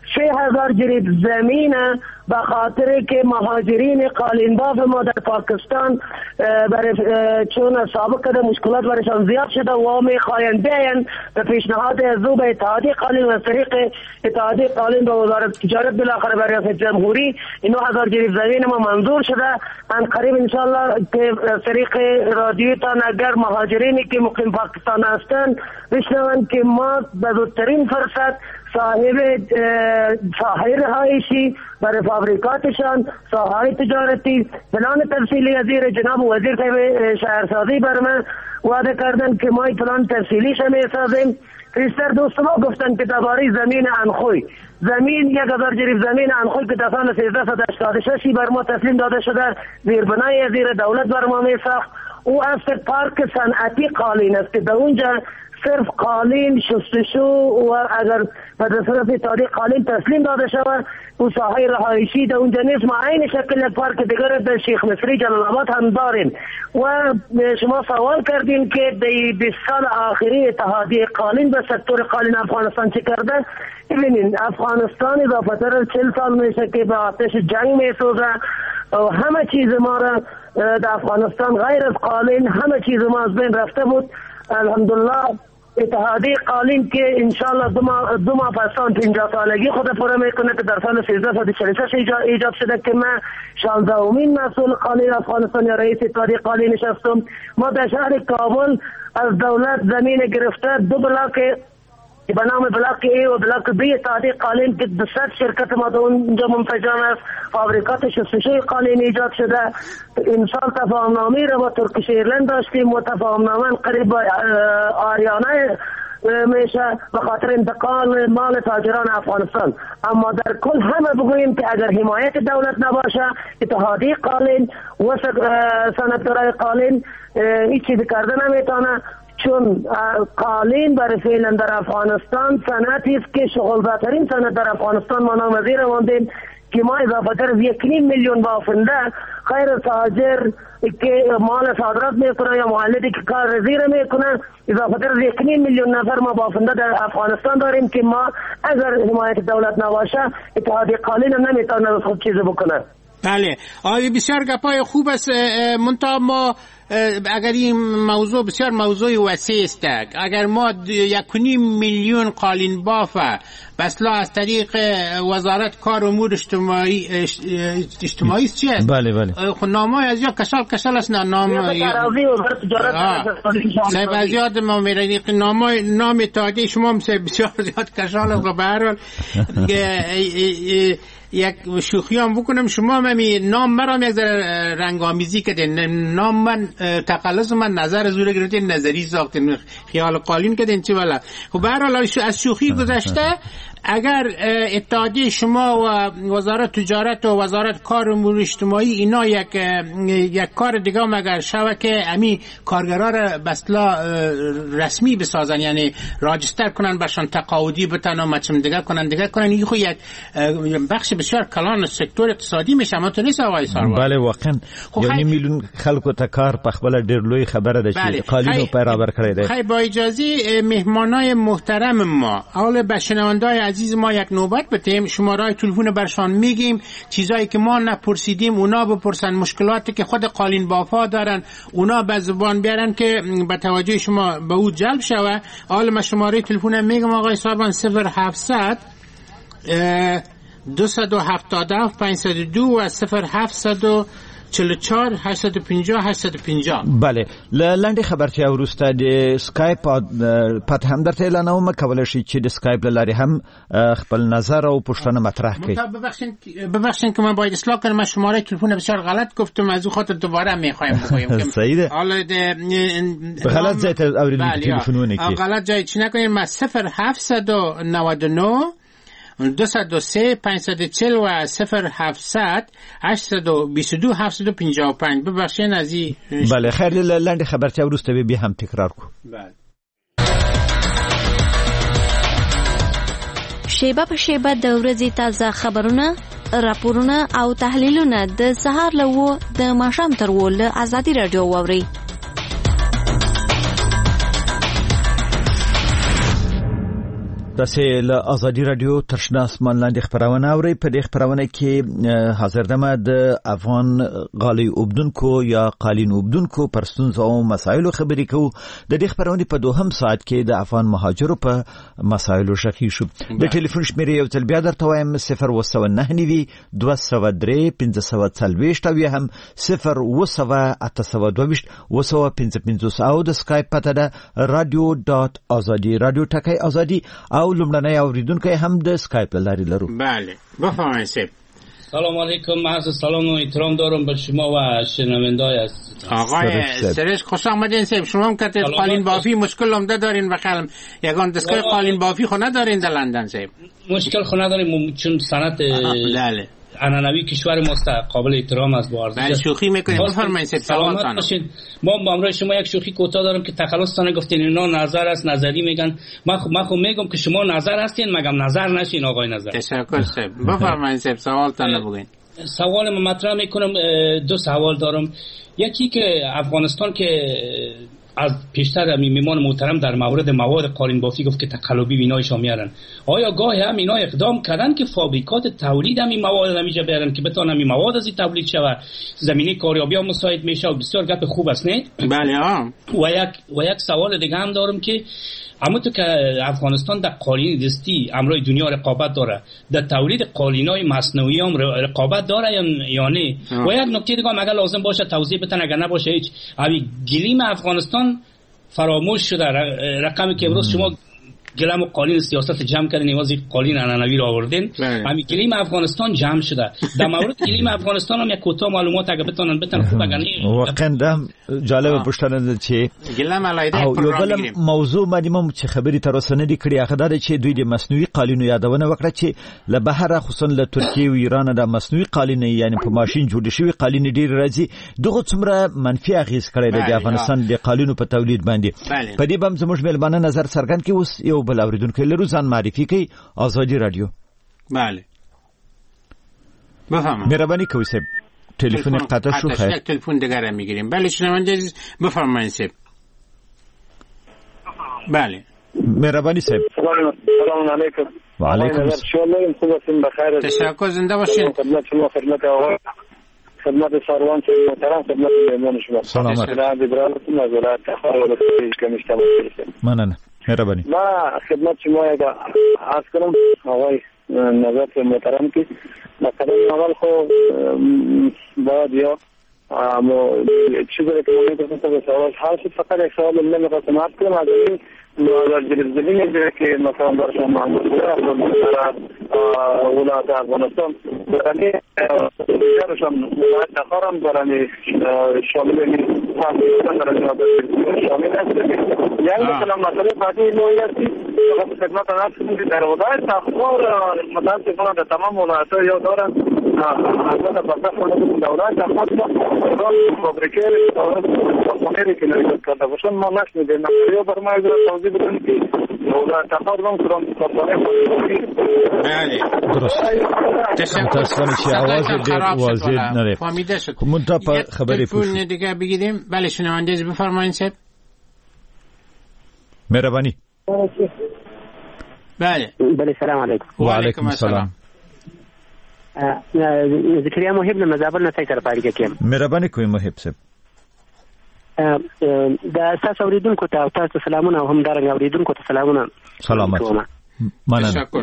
3000 جریب زمین به خاطر که مهاجرین قالینباف ما در پاکستان برای چون سابقه در مشکلات برایشان زیاد شده و میخواهند بیاین به پیشنهاد ازو به اتحادیه قالین و طریق اتحادیه قالین به وزارت تجارت بالاخره برای ریاست جمهوری 9000 جریب زمین ما منظور شده. ان قریب انشالله که طریق رادیوتان اگر مهاجرینی که مقیم پاکستان هستند بشنوند که ما به زودترین فرصت صاحب ساحه رهایشی برای فابریکاتشان، ساحه تجارتی، پلان تفصیلی از جناب وزیر شهرسازی بر من وعده کردن که ما پلان تفصیلیش میسازیم. پیشتر دوست ما گفتن که درباره زمین انخوی، زمین 1000 جریب زمین انخوی که در سال 1386 بر ما تسلیم داده شده، زیربنای زیر دولت بر ما میساخت. او از پارک صنعتی قالین است که در اونجا صرف قالین شستشو و اگر به صرف تاریخ قالین تسلیم داده شود و ساحه رهایشی در اونجا نیست. ما عین شکل یک پارک دیگر در شیخ مصری جلال آباد هم داریم. و شما سوال کردین که در 20 سال آخری اتحادیه قالین به سکتور قالین افغانستان چه کرده. ببینین افغانستان اضافتر 40 سال میشه که به آتش جنگ میسوزه و همه چیز ما را در افغانستان غیر از قالین همه چیز ما از بین رفته بود. الحمدلله اتحادیه قالین که انشالله دو ماه پسان 50 سالگی خود پوره میکنه که در سال 1346 ایجاد شده که من 16مین مسئول قالین افغانستان یا رئیس اتحادیه قالین نشستم. ما در شهر کابل از دولت زمین گرفته 2 بلاک به نام بلاک ای و بلاک بی اتحادیه قالین که 200 شرکت ما در اونجا منفجر است. فابریکات شستشوی قالین ایجاد شده. امسال تفاهمنامه را با ترکیش ایرلند داشتیم و تفاهمنامه قریب آریانه میشه به خاطر انتقال مال تاجران افغانستان. اما در کل همه بگوییم که اگر حمایت دولت نباشه اتحادیه قالین و صنعتگرای قالین هیچ چیزی کرده نمیتونه، چون قالین برای فعلا در افغانستان صنعتی است که شغل‌زاترین صنعت در افغانستان ما نامزیر ماندیم که ما اضافه تر از 1.5 میلیون بافنده غیر تاجر که مال صادرات میکنه یا مولدی که کار زیر میکنه اضافه تر از 1.5 میلیون نفر ما بافنده در افغانستان داریم که ما اگر حمایت دولت نباشه اتحادیه قالین نمیتونه خود چیزی بکنه. بله آقای بسیار گپای خوب است. منتها ما اگر این موضوع بسیار موضوع وسیع است، اگر ما 1.5 میلیون قالین باف بسلا از طریق وزارت کار امور اجتماعی چی است؟ بله بله خب نامای از یا کشال است نه نام نه بزیاد ما میرنی نام اتحادیه شما بسیار زیاد کشال است. به هر حال یک شوخی هم بکنم شما ممی نام مرام یک ذره رنگ آمیزی کردین. نام من تقلص من نظر زوره گرفتین نظری ساختین خیال قالین کردین چی والا. خب به هر حال از شوخی گذشته اگر اتحادیه شما و وزارت تجارت و وزارت کار امور اجتماعی اینا یک کار دیگه هم اگر شوه که امی کارگرها را بسلا رسمی بسازن، یعنی راجستر کنن برشان تقاعدی بتن و مچم دیگه کنن این خو یک بخش بسیار کلان سکتور اقتصادی میشه. اما تو نیست آقای ساروان؟ بله واقعا یعنی میلیون خلکو ته کار په خپل ډیر لوی خبره ده چې قالینو برابر کړی دی. خیر با اجازه مهمانای محترم ما اول بشنوندای عزیز ما یک نوبت بتیم شماره تلفن برشان میگیم، چیزایی که ما نپرسیدیم اونا بپرسن، مشکلاتی که خود قالین بافا دارن اونا به زبان بیارن که به توجه شما به او جلب شوه. حالا من شماره تلفن میگم آقای صاحبان 0700 277 502 و 0700 44 850 850. بله لاندې خبرتیا وروسته د سکایپ پته هم درته اعلانوم کولای شي چې د سکایپ لارې هم خپل نظر او پوښتنه مطرح کړئ. ببخشید که من باید اصلاح کنم، من شماره تلفن بسیار غلط گفتم، از او خاطر دوباره میخوایم بگویم. صحیح ده. حالا به غلط جای اوریدل تلفنونه کی غلط جای چی نکنین. ما 0799 203 540 و 0700 822 755. ببخشید از این. بله خیر لاندې خبرتیا وروسته به هم تکرار کو. بله. شیبه په شیبه د ورځې تازه خبرونه، راپورونه او تحلیلونه د سهار له د ماښام تر له ازادي رادیو واوري. تاسو له ازادي رادیو ترشنا اسمان لاندې خبرونه اورئ. په دې خبرونه کې حاضر دمه د افغان غالي اوبدونکو یا قالین اوبدونکو پر ستونزو او مسایلو خبرې کوو. د دې خبرونه په دوهم ساعت کې د افغان مهاجرو په مسایلو شخې شو. د ټلیفون شمیرې یو ځل بیا درته وایم 019 203 540 او هم 01822 255 او د سکایپ پته ده radio.azadi radio ټکی ازادي او لمړنۍ اوریدونکو هم د سکایپ لاري لرو. بله بفرمایید سید. سلام علیکم. عرض سلام و احترام دارم به شما و شنونده‌های عزیز. آقای سرش خوش آمدین سید. شما هم که قالین بافی مشکل عمده دارین بخلم یگان دستگاه قالین بافی خو ندارین در لندن سید؟ مشکل خو نداریم چون صنعت بله عنعنوی کشور ما قابل احترام است با ارزش. بله شوخی میکنیم. بفرمایید سید. سلامت باشید. ما با همراه شما یک شوخی کوتاه دارم که تخلصتان گفتین اینا نظر است نظری میگن. من خو میگم که شما نظر هستین مگم نظر نشین آقای نظر. تشکر سید. بفرمایید سید سوالتان بگین. سوال من مطرح میکنم. دو سوال دارم. یکی که افغانستان که از پیشتر میمان محترم در مورد مواد قالین بافی گفت که تقلبی اینایشو میارن. آیا گاهی هم اینا اقدام کردن که فابریکات تولید هم این مواد همیشه بیارن که بتونن این مواد از این تولید شود؟ زمینه کاریابی هم مساعد میشه و بسیار گپ خوب است نه؟ بله ها. و یک سوال دیگه هم دارم که اما تو که افغانستان در قالین دستی امروز دنیا رقابت داره، در تولید قالینای مصنوعی هم رقابت داره یا نه؟ و یک نکته دیگه هم اگر لازم باشه توضیح بدن، اگر نباشه هیچ. گلیم افغانستان فراموش شده. رقمی که امروز شما گلیم و قالین سیاست جمع کردن نیازی قالین عنعنوی را آوردین. همین گلیم افغانستان جمع شده. در مورد گلیم افغانستان هم یک کوتاه معلومات اگه بتونن خوب اگه واقعا جالب پوښتنه چې گلیم علایده یو بل موضوع باندې مو چې خبري تر اوسه نه دی کړی هغه دا چې دوی د مصنوعي قالینو یادونه وکړه چې له بهر خصوصا له ترکیه او ایران د مصنوعي قالین یعنی په ماشين جوړ شوی قالین ډیر راځي. دغه څومره منفي اغیز کړی دی د افغانستان د قالینو په تولید باندې. په دې بم زموږ ملمانه نظر څرګند کی اوس یو بل اوریدونکو لرو ځان معرفي کوي. ازادي رادیو. بله بفهمم. مهرباني کوئ صاحب. تلفن قطع شو خیر. یک تلفن دیگر هم میگیریم. بله شنونده عزیز بفرمایید صاحب. بله مهربانی صاحب. سلام علیکم. و علیکم السلام. تشکر. زنده باشین. خدمت ساروان سے محترم خدمت مهمان شما. سلامت. ابراهیم از ولایت تخار ولایت کمیشتم. مننه. مهربانی. ما خدمت شما یک عرض کنم آقای نظرت محترم که مثلا اول خو باید یا چیزی که من می‌خواستم به سوال حل شد. فقط یک سوال من می‌خواستم عرض کنم از این زمینی که مثلا در شما معمول ولایت افغانستان برای دیگرشان ولایت تخارم برای شامل شامل است. یعنی مثلا مسئله بعدی نوعی است که خدمت عرض کنم که در ولایت تخار متاسفانه در تمام ولایت‌ها یا دارن اصلا بسیار دولت تخار فابریکه خونه‌ای که نوشته کرده باشن ما نشنیدیم. یا بر ما توضیح بدونید که دولت تخار هم کرام کمپانی بله درست. متاسفانه چې आवाज دې واضح نه لري. فهمیده شد. مونږ په خبرې پوښتنه تلفن دیگه بگیریم. بله شنونده عزیز بفرمایید صاحب. مهربانی. بله سلام علیکم. و علیکم السلام. ذکریا محب نه مزابل نه سره پاریږي کوم. مهرباني کوئ محب صاحب. دا تاسو اوریدونکو ته تاسو سلامونه او هم دارنګ اوریدونکو ته سلامونه. سلامت. مننه. تشکر.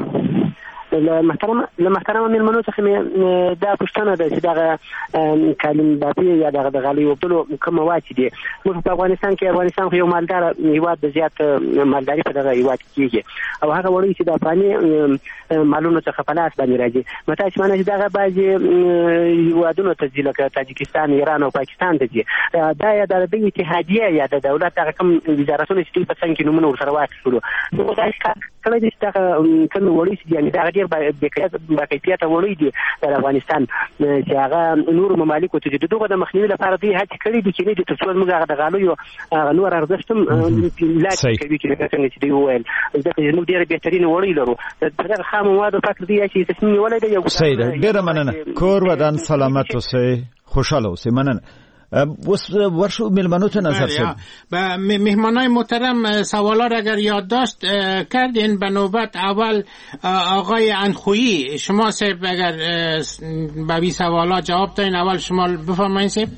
محترم مېلمنو څخه مې دا پوښتنه ده چې دغه قالین بافي یا دغه د غالۍ اوبدلو کوم مواد دي. موږ په افغانستان کې افغانستان خو یو مالدار هیواد د زیات مالداري په دغه هیواد کې کېږي او هغه وړي چې د افغاني مالونو څخه په لاس باندې راځي. متاسفانه چې دغه بعضې هیوادونو ته ځي لکه تاجکستان، ایران او پاکستان ته ځي. دا یا د عربي اتحادیه یا د دولت هغه کوم وزارتونه چې دوی په څنګ کې نومونه ورسره واخیستلو نو دا کله چې دغه کوم وړي چې یعنې دغه ډېر باکیفیته وړي دي د افغانستان چې هغه نورو ممالکو ته د دغه د مخنیوي لپاره دوی هڅې کړي دي چې نه دي تر څو موږ هغه د غالیو نور ارزښت هم لاندې کوي چې څنګه چې دوی وویل ځکه چې موږ ډېرې بهترینې وړۍ لرو. په دغه خامو موادو فکر دی چې تصمیم نیولی دی. صحیح ده. ډېره مننه. کور ودان سلامت اوسئ، خوشحاله اوسئ. مننه. ورشو ملمنوت نظر شد و مهمانای محترم سوالا را اگر یادداشت کردین به نوبت اول آقای انخویی شما صاحب اگر به بی سوالا جواب دارین اول شما بفرمایید صاحب.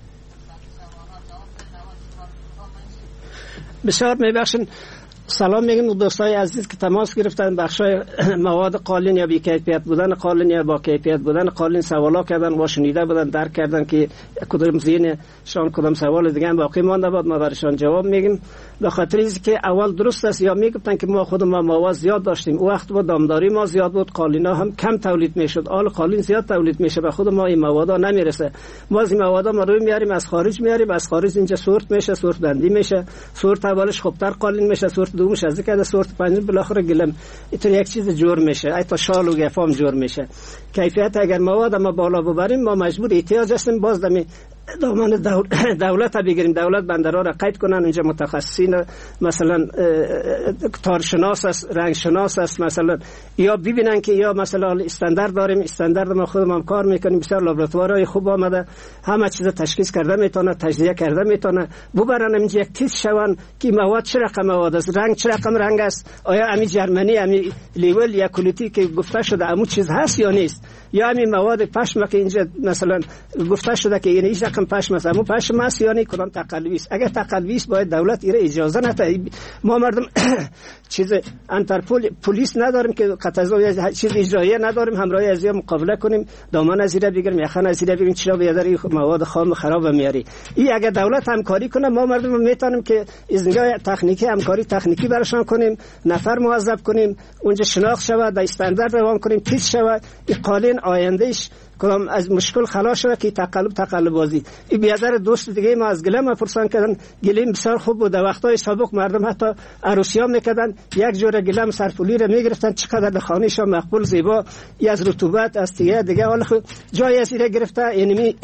بسیار میبخشین. سلام میگم دوستای عزیز که تماس گرفتن بخشای مواد قالین یا بی کیفیت بودن قالین یا با کیفیت بودن قالین سوالا کردن و شنیده بودن درک کردن که کدام ذهنشان کدام سوال دیگه هم باقی مانده بود ما برشان جواب میگیم. به خاطر اینکه اول درست است یا میگفتن که ما خود ما مواد زیاد داشتیم او وقت بود دامداری ما زیاد بود قالینا هم کم تولید میشد حال قالین زیاد تولید میشه به خود ما این موادا نمیرسه. ما از این موادا ما روی میاریم از خارج میاریم از خارج اینجا سورت میشه سورت بندی میشه سورت اولش خوبتر قالین میشه سورت دومش از که سورت پنجم بالاخره گلم اینطور یک چیز جور میشه ایتا شال و گفام جور میشه. کیفیت اگر مواد ما بالا ببریم ما مجبور احتیاج هستیم باز دمی دامن دولت بگیریم دولت بندرها را قید کنن اونجا متخصصین مثلا تارشناس است رنگ شناس است مثلا یا ببینن که یا مثلا استاندارد داریم استاندارد ما خودمون کار میکنیم بسیار لابراتوارهای خوب آمده همه چیز تشخیص کرده میتونه تجزیه کرده میتونه ببرن اینجا یک تیست شون که مواد چه رقم مواد است رنگ چه رقم رنگ است آیا امی جرمنی امی لیول یا کلیتی که گفته شده امو چیز هست یا نیست یا همین مواد پشم که اینجا مثلا گفته شده که این هیچ رقم پشم است اما پشم است یا نه کدام تقلبی است اگر تقلبی است باید دولت ایره اجازه نده. ما مردم چیز انترپول پلیس نداریم که قطعا چیز اجرایی نداریم همراهی از مقابله کنیم دامن از ایره بگیریم یخن از ایره بگیریم چرا بیادر مواد خام خراب میاری این اگر دولت همکاری کنه ما مردم میتونیم که از نگاه تکنیکی همکاری تکنیکی براشون کنیم نفر موظف کنیم اونجا شناخت شود در استاندارد روان کنیم تیست شود این قالین آیندهش کدام از مشکل خلاص شده که تقلب بازی این بیادر دوست دیگه ما از گلم پرسان کردن گلیم بسیار خوب بود در وقتای سابق مردم حتی عروسی‌ها میکردن یک جور گلم سرپولی رو میگرفتن چقدر در خانه‌شان مقبول زیبا از رطوبت از دیگه حالا جای از ایره گرفته اینمی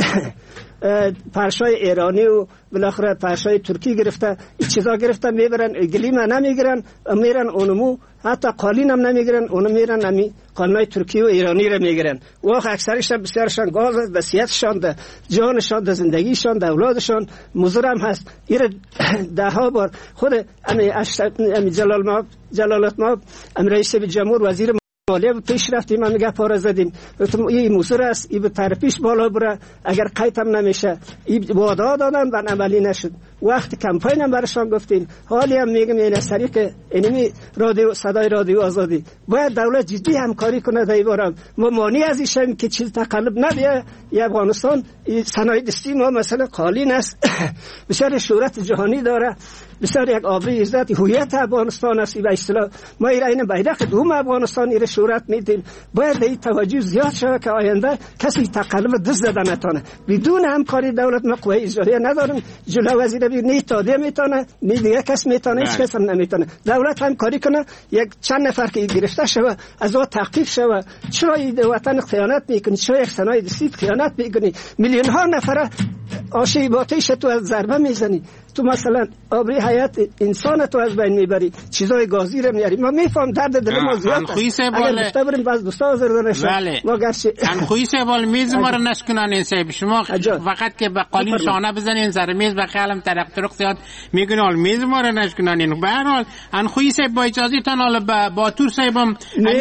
پرشای ایرانی و بالاخره پرشای ترکی گرفته این چیزا گرفته میبرن گلیم نمیگیرن میرن اونمو حتی قالین هم نمیگیرن اونم میرن امی قالینای ترکی و ایرانی رو میگیرن و اکثرش بسیارشان گاز است دستیتشان ده جانشان ده زندگیشان ده اولادشان مضر هم هست این ده ها بار خود امی جلالت ما رئیس جمهور وزیر مالیه پیش رفتیم هم میگه پاره زدیم این مصر است این به طرفیش بالا بره اگر قید هم نمیشه این وعده دادن و عملی نشد وقت کمپین هم برشان گفتیم حالی هم میگم این از طریق اینمی رادیو صدای رادیو آزادی باید دولت جدی همکاری کنه در بارم ما مانی از ایشیم که چیز تقلب نبیه یا افغانستان صنایع دستی ما مثلا قالین است بسیار شهرت جهانی داره بسیار یک آبروی عزت هویت افغانستان است به اصطلاح ما این بیرق دوم افغانستان ایره شهرت میدیم باید این توجه زیاد شود که آینده کسی تقلب دست زدن نتونه بدون همکاری دولت ما قوه اجرایی نداریم جلو وزیر نی تادیه میتونه نی دیگه کس میتونه هیچ کس هم نمیتونه دولت هم کاری کنه یک چند نفر که گرفته شوه از او تعقیب شوه چرا این وطن خیانت میکنی چرا یک صنایع دستی خیانت میکنی میلیون ها نفر آشی باتیش تو از ضربه میزنی تو مثلا آبری حیات انسان تو از بین میبری چیزای گازی رو میاری ما میفهم درد دل ما زیاد است اگر گفته بریم باز دوستا حاضر نشه ما گرچه انخویی سوال میز ما رو نشکنن این صاحب شما فقط که به قالین شانه بزنین سر میز و خیالم طرق زیاد میگن حال میز ما رو نشکنن به هر حال انخویی صاحب با اجازه تان حال با تور صاحبم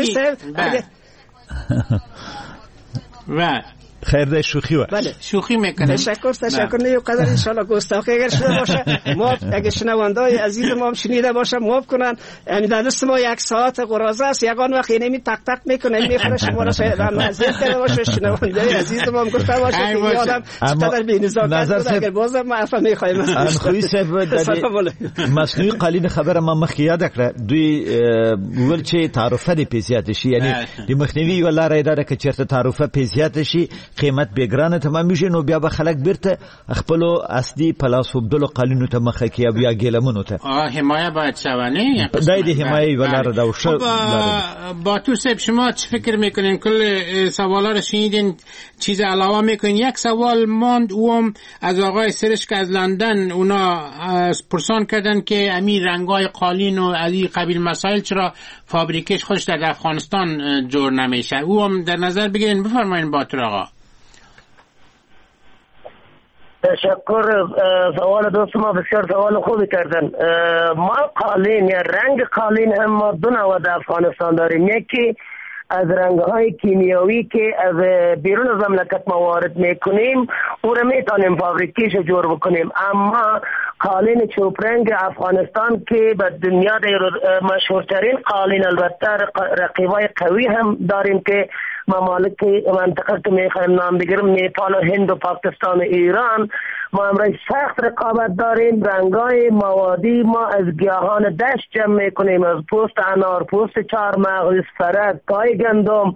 و خیر ده شوخی و بله شوخی میکنم تشکر نیو قدر ان شاء الله گستاخی اگر شده باشه ما اگه شنوندای عزیز ما هم شنیده باشه معاف کنن یعنی در دست ما یک ساعت قرازه است یگان وقت اینمی تک تک میکنه میخوره شما را نظر کرده باشه شنوندای عزیز ما هم گفته باشه که یادم چقدر بی‌نزاکت بود اگر بازم معاف میخوایم انخویی صاحب مسئول قالین خبر ما مخیاد کړه دوی ول چې تعرفه دی پیسیات شي یعنی د مخنیوي ولا رایدار که چیرته تعرفه پیسیات شي قیمت بګرانه تمام میشه نو بیا به خلک بیرته خپل اصلي پلاس وبدل قالینو ته مخه کی بیا ګلمنو ته حمایه باید شونه دای حمایه ولر دا وشو با تو سب شما چه فکر میکنین کل سوالا رو شنیدین چیز علاوه میکنین یک سوال ماند اوم از آقای سرشک از لندن اونا پرسان کردن که امیر رنگای قالین و علی قبیل مسائل چرا فابریکش خودش در افغانستان جور نمیشه اوم در نظر بگیرین بفرمایین باتر آقا تشکر. سوال دوست ما بسیار سوال خوبی کردن. ما قالین یا رنگ قالین هم ما دو نوع در افغانستان داریم. یکی از رنگ‌های کیمیایی که از بیرون از مملکت ما وارد میکنیم او را میتونیم فابریکیش جور بکنیم، اما قالین چوب رنگ افغانستان که به دنیا مشهورترین قالین، البته رقیبای قوی هم داریم که ممالک منطقه که میخوایم نام بگیرم، نیپال و هند و پاکستان و ایران، ما امروز سخت رقابت داریم. رنگای موادی ما از گیاهان دشت جمع میکنیم، از پوست انار، پوست چهارمغز، فرک، کای گندم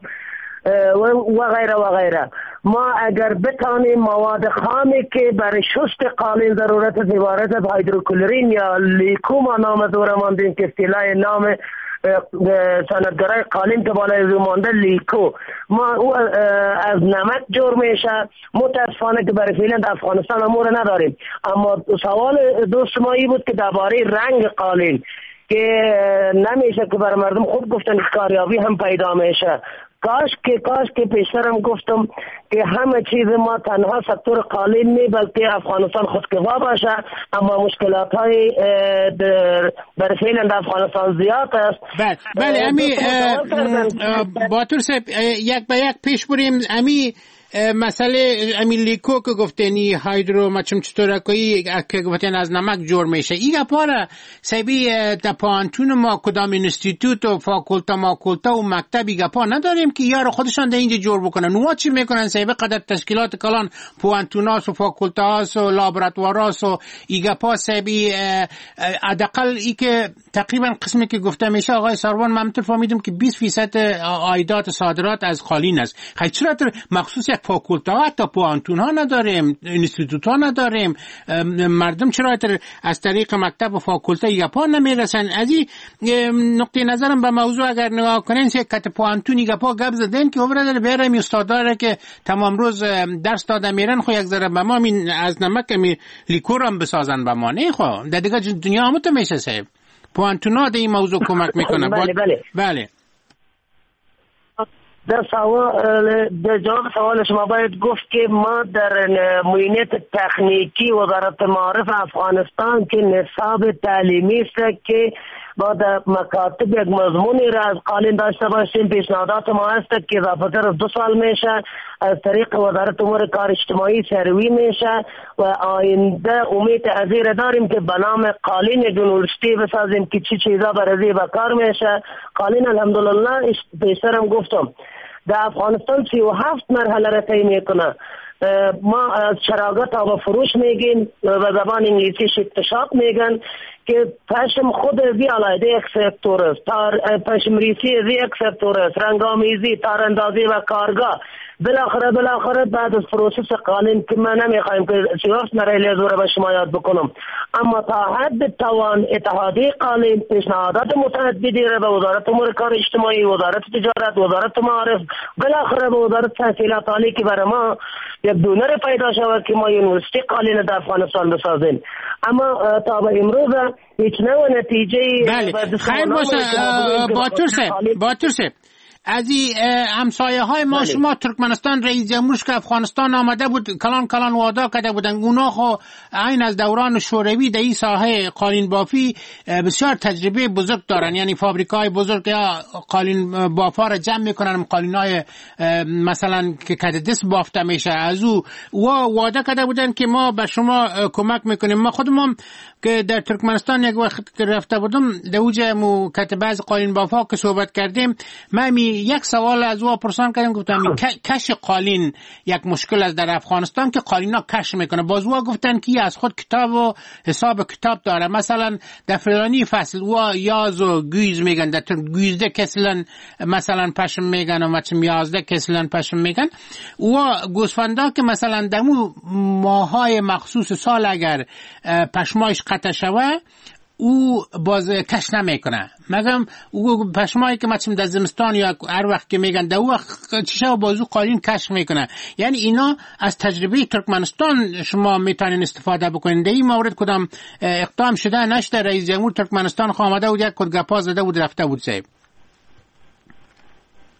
و غیره و غیره. ما اگر بتانیم مواد خامی که برای شست قالین ضرورت از عبارت از هیدروکلورین یا لیکو ما نام دوره ماندیم که اصطلاح نام صنعتگرای قالین که بالای روی مانده لیکو، ما او از نمک جور میشه. متاسفانه که برای فعلا در افغانستان امور نداریم. اما سوال دوست ما ای بود که درباره رنگ قالین که نمیشه که برای مردم خوب گفتن کاریابی هم پیدا میشه. کاش که پیشترم گفتم که همه چیز ما تنها سکتور قالین نی بلکه افغانستان خودکفا باشه، اما مشکلات های در فعلا در افغانستان زیاد است. بله امی باتور صاحب یک به یک پیش بریم. امی مسئله امی لیکو که گفتنی هایدرو مچم چطورکایی که گفتن از نمک جور میشه، ایگا پارا سبی تا پانتون ما کدام انستیتوت و فاکولتا ماکولتا و مکتب ایگا پا نداریم که یارو خودشان ده اینجا جور بکنن. نوا چی میکنن سبی قدر تشکیلات کلان پوانتوناس و فاکولتاس و لابراتواراس و ایگا پا سبی ادقل ای که تقریبا قسمی که گفته میشه آقای سروان من فهمیدم که 20% عایدات صادرات از قالین است. خیلی چرا مخصوص فاکولتا ها تا پوانتون ها نداریم، انستیتوت ها نداریم، مردم چرا از طریق مکتب و فاکولتا یا پا نمیرسن؟ از این نقطه نظرم به موضوع اگر نگاه کنین که کت پوانتون یا پا گپ زدن که برادر بیارم استاداره که تمام روز درس داده میرن خو یک ذره به ما از نمک می لیکور هم بسازن به ما نه خو در دیگه دنیا هم تو میشه صاحب پوانتون ها در این موضوع کمک میکنه. بله در جواب سوال شما باید گفت که ما در معاینات تکنیکی وزارت معارف افغانستان که نصاب تعلیمی است که با در مکاتب یک مضمونی را از قالین داشته باشیم. پیشنهادات ما است که اضافه تر از 2 سال میشه از طریق وزارت امور کار اجتماعی سروی میشه و آینده امید ازیر داریم که به نام قالین یک یونیورسیتی بسازیم که چی چیزا برای به کار میشه. قالین الحمدلله پیشترم گفتم در افغانستان 37 مرحله را طی میکنه. ما از چراغات آب فروش میگیم و زبان انگلیسیش اکتشاف میگن که پشم خود زی علایده یک سکتور است، پشم ریسی زی یک سکتور است، رنگامیزی، تاراندازی و کارگاه. بالاخره بعد از پروسس قالین که من نمیخوایم که 38 مرحله زوره به شما یاد بکنم، اما تا حد توان اتحادیه قالین پیشنهادات متعددی را به وزارت امور کار اجتماعی، وزارت تجارت، وزارت معارف، بالاخره به وزارت تحصیلات عالی که برای ما یک دونر پیدا شود که ما یونیورسیتی قالین در افغانستان بسازیم. اما تا به امروز هیچ نوع نتیجه خیر باشه. باتور صاحب از این همسایه های ما شما ترکمنستان رئیس جمهورش که افغانستان آمده بود کلان وعده کرده بودن، اونا خو عین از دوران شوروی در این ساحه قالین بافی بسیار تجربه بزرگ دارن، یعنی فابریکای بزرگ قالین بافا را جمع میکنن، قالینای مثلا که کددس بافته میشه از او وعده کرده بودن که ما به شما کمک میکنیم. ما خودمون که در ترکمنستان یک وقت که رفته بودم در اوجه کتبه از قالین بافا که صحبت کردیم، من یک سوال از او پرسان کردم، گفتم کش قالین یک مشکل است در افغانستان که قالینا کش میکنه. باز او گفتن که از خود کتاب و حساب کتاب داره، مثلا در فلانی فصل او یاز و گویز میگن، در گویزده کسلن مثلا پشم میگن و مچم یازده کسلن پشم میگن. او گوسفندا که مثلا دمو ماهای مخصوص سال اگر پشمایش قطع شوه او باز کش نمیکنه، مگم او پشمایی که مثلا در زمستان یا هر وقت که میگن در وقت چیشه بازو قالین کش میکنه. یعنی اینا از تجربه ترکمنستان شما میتونین استفاده بکنین. در این مورد کدام اقدام شده نشده؟ رئیس جمهور ترکمنستان آمده بود یک گپا زده بود رفته بود صاحب.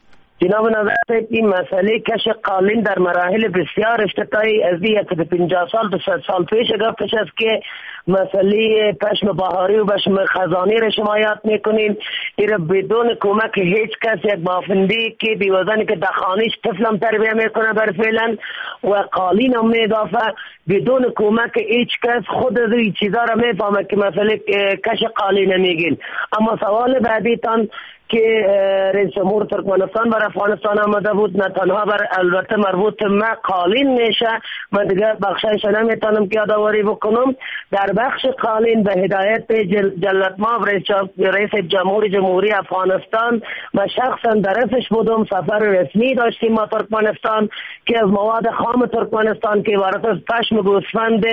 جناب نظر این مسئله کش قالین در مراحل بسیار اشتتایی از 150 سال تا 100 سال پیش گفتش است که مسئله پشم بهاری و پشم خزانی را شما یاد میکنین. این بدون کمک هیچ کس، یک بافندی که بیوزنی که دخانیش طفلم تربیه میکنه بر فعلا و قالین هم میدافع، بدون کمک هیچ کس خود از این چیزا را میفهمه که مسئله کش قالین میگین. اما سوال بعدیتان که رئیس جمهور ترکمنستان بر افغانستان آمده بود، نه تنها بر البته مربوط به قالین میشه، من دیگه بخشایش نمیتونم که یادآوری بکنم. در بخش قالین به هدایت جلالت مآب رئیس جمهور جمهوری افغانستان و شخصا درسش بودم، سفر رسمی داشتیم ما ترکمنستان که از مواد خام ترکمنستان که عبارت از پشم گوسفند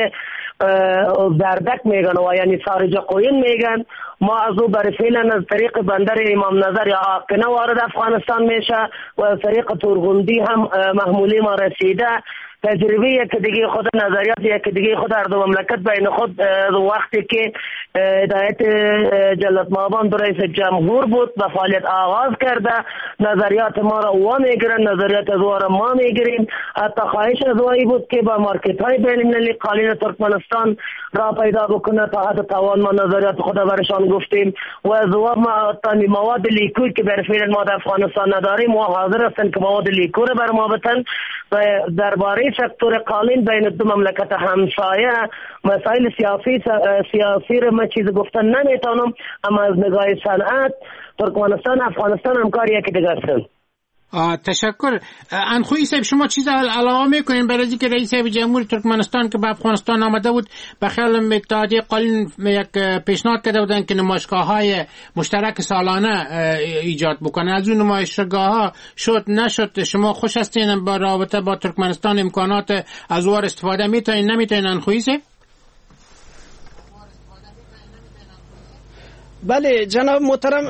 زردک میگن و یعنی سارج قوین میگن، ما از او برای فعلا از طریق بندر امام نظر یا آقنه وارد افغانستان میشه و از طریق تورغندی هم محمولی ما رسیده. تجربه یک دیگه خود، نظریات یک دیگه خود هر دو مملکت بین خود وقتی که هدایت جلالت مآب رئیس جمهور بود و فعالیت آغاز کرده، نظریات ما را او میگیرن، نظریات از او را ما میگیریم. حتی خواهش از اوی بود که با مارکت های بین المللی قالین ترکمنستان را پیدا بکنه، تا حد توان ما نظریات خود برشان گفتیم و از او مواد لیکوی که برای ما در افغانستان نداریم و حاضر هستن که مواد لیکو را بر ما بتن. و درباره سکتور قالین بین دو مملکت همسایه مسائل سیاسی رو من چیز گفتن نمیتونم، اما از نگاه صنعت ترکمنستان افغانستان همکاری یکی دیگه هستن. تشکر. انخویی صاحب شما چیز علاوه میکنین برای اینکه رئیس جمهور ترکمنستان که به افغانستان آمده بود به خیال اتحادیه قالین یک پیشنهاد کرده بودن که نمایشگاه‌های مشترک سالانه ایجاد بکنه، از اون نمایشگاه‌ها شد نشد؟ شما خوش هستین با رابطه با ترکمنستان امکانات از اون استفاده میتونین نمیتونین انخویی صاحب؟ بله جناب محترم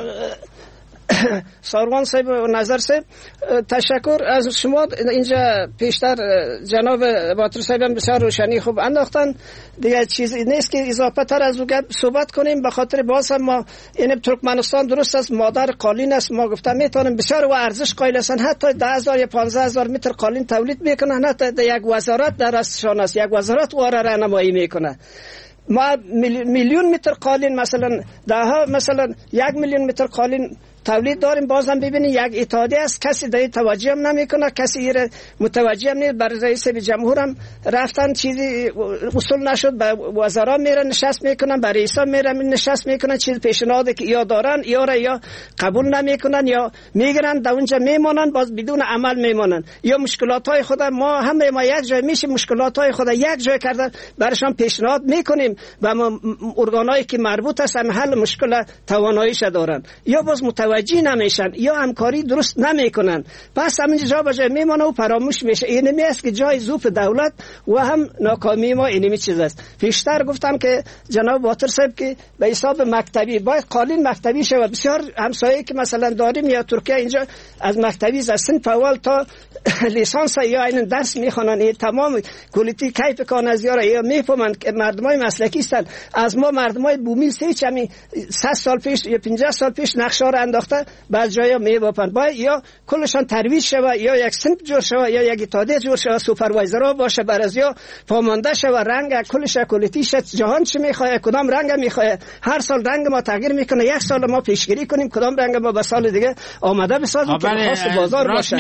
ساروان صاحب و نظر صاحب، تشکر از شما. اینجا پیشتر جناب باطر صاحب هم بسیار روشنی خوب انداختن، دیگه چیزی نیست که اضافه تر از او صحبت کنیم. به خاطر باز هم ما این ترکمنستان درست است مادر قالین است، ما گفتم میتونیم بسیار و ارزش قائل هستن، حتی 10,000 یا 15,000 متر قالین تولید میکنن، حتی یک وزارت در دستشان است، یک وزارت او را راهنمایی میکنه. ما میلیون متر قالین مثلا مثلا 1 میلیون متر قالین تولید داریم. بازم ببینید یک اتحادیه است، کسی در توجه هم نمیکنه، کسی ایره متوجه هم نیست. برای رئیس جمهور هم رفتن چیزی اصول نشد، به وزرا میرن نشست میکنن، برای رئیسا میرن نشست میکنن، چیز پیشنهادی که یا دارن یا قبول نمیکنن یا میگیرن در اونجا میمونن، باز بدون عمل میمونن. یا مشکلات های خود ما یک جای میشه مشکلات های خود یک جای کردن براشون پیشنهاد میکنیم و ارگانایی که مربوط هستن حل مشکل تواناییش دارن، یا باز متوجه نمیشن یا همکاری درست نمیکنن، پس همین جا به جای میمونه و فراموش میشه. اینمی است که جای ظروف دولت و هم ناکامی ما اینمی چیز است. پیشتر گفتم که جناب باطر صاحب که به حساب مکتبی باید قالین مکتبی شود. بسیار همسایه که مثلا داریم یا ترکیه اینجا از مکتبی از سنف اول تا لیسانس یا این درس میخوانن، این تمام کلیتی کیف کانز یا میفهمن که مردمای مسلکی هستن. از ما مردمای بومیل سه چمی 100 سال پیش یا 50 سال پیش نقشه را انداخته، بعض جایا میوپن باید یا کلشان ترویج شود یا یک سنف جور شود یا یک اتحادیه جور شود، سوپروایزرها باشه، برازیا پامانده شود، رنگ کلش کلیتیش جهان چه میخواد، کدام رنگ میخواد، هر سال رنگ ما تغییر میکنه، یک سال ما پیشگیری کنیم کدام رنگ ما به سال دیگه آماده بسازیم که خاص بازار باشه.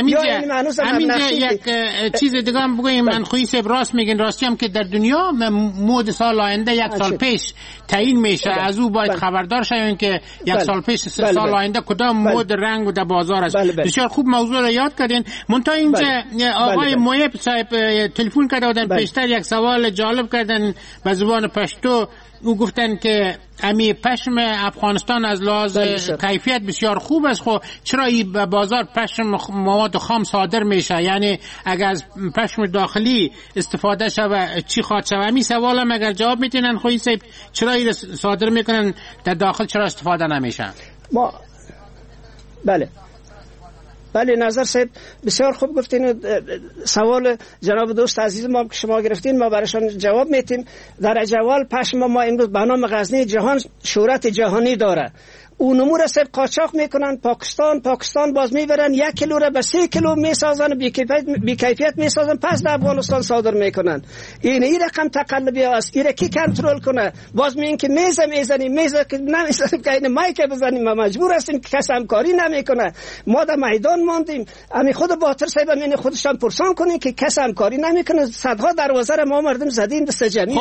همینجا یک چیز دیگه هم بگویم، من خویی صاحب راست میگن، راستی هم که در دنیا مود سال آینده یک سال پیش تعیین میشه، از او باید خبردار شویم که یک سال پیش سال آینده کدام مود رنگ و در بازار است. بسیار خوب موضوع را یاد کردین. منتها اینجا آقای مویب صاحب تلفن کرده بودن پیشتر، یک سوال جالب کردن به زبان پشتو. او گفتن که امی پشم افغانستان از لحاظ کیفیت بسیار خوب است، خب چرا این به بازار پشم مواد خام صادر میشه؟ یعنی اگر از پشم داخلی استفاده شود چی خواهد شود؟ همین سوال هم اگر جواب میتونن خویی صاحب، چرا این صادر میکنن در داخل، چرا استفاده نمیشه؟ ما بله نظر صاحب بسیار خوب گفتین. سوال جناب دوست عزیز ما که شما گرفتین ما برایشان جواب میتیم. در جوال پشم ما امروز به نام غزنی جهان شهرت جهانی داره اون نمور سب قاچاق میکنن پاکستان باز میبرن 1 کیلو را به 3 کیلو میسازن بی کیفیت میسازن پس در افغانستان صادر میکنن. این رقم تقلبی است. این کی کنترل کنه؟ باز میگن که میز که نمیزنیم که این مایک بزنیم ما مجبور هستیم که کس همکاری نمیکنه. ما در میدان ماندیم. امی خود باطر صاحب من خودشان پرسان کنین که کس همکاری نمیکنه. صدها دروازه ما مردم زدیم دست جمعی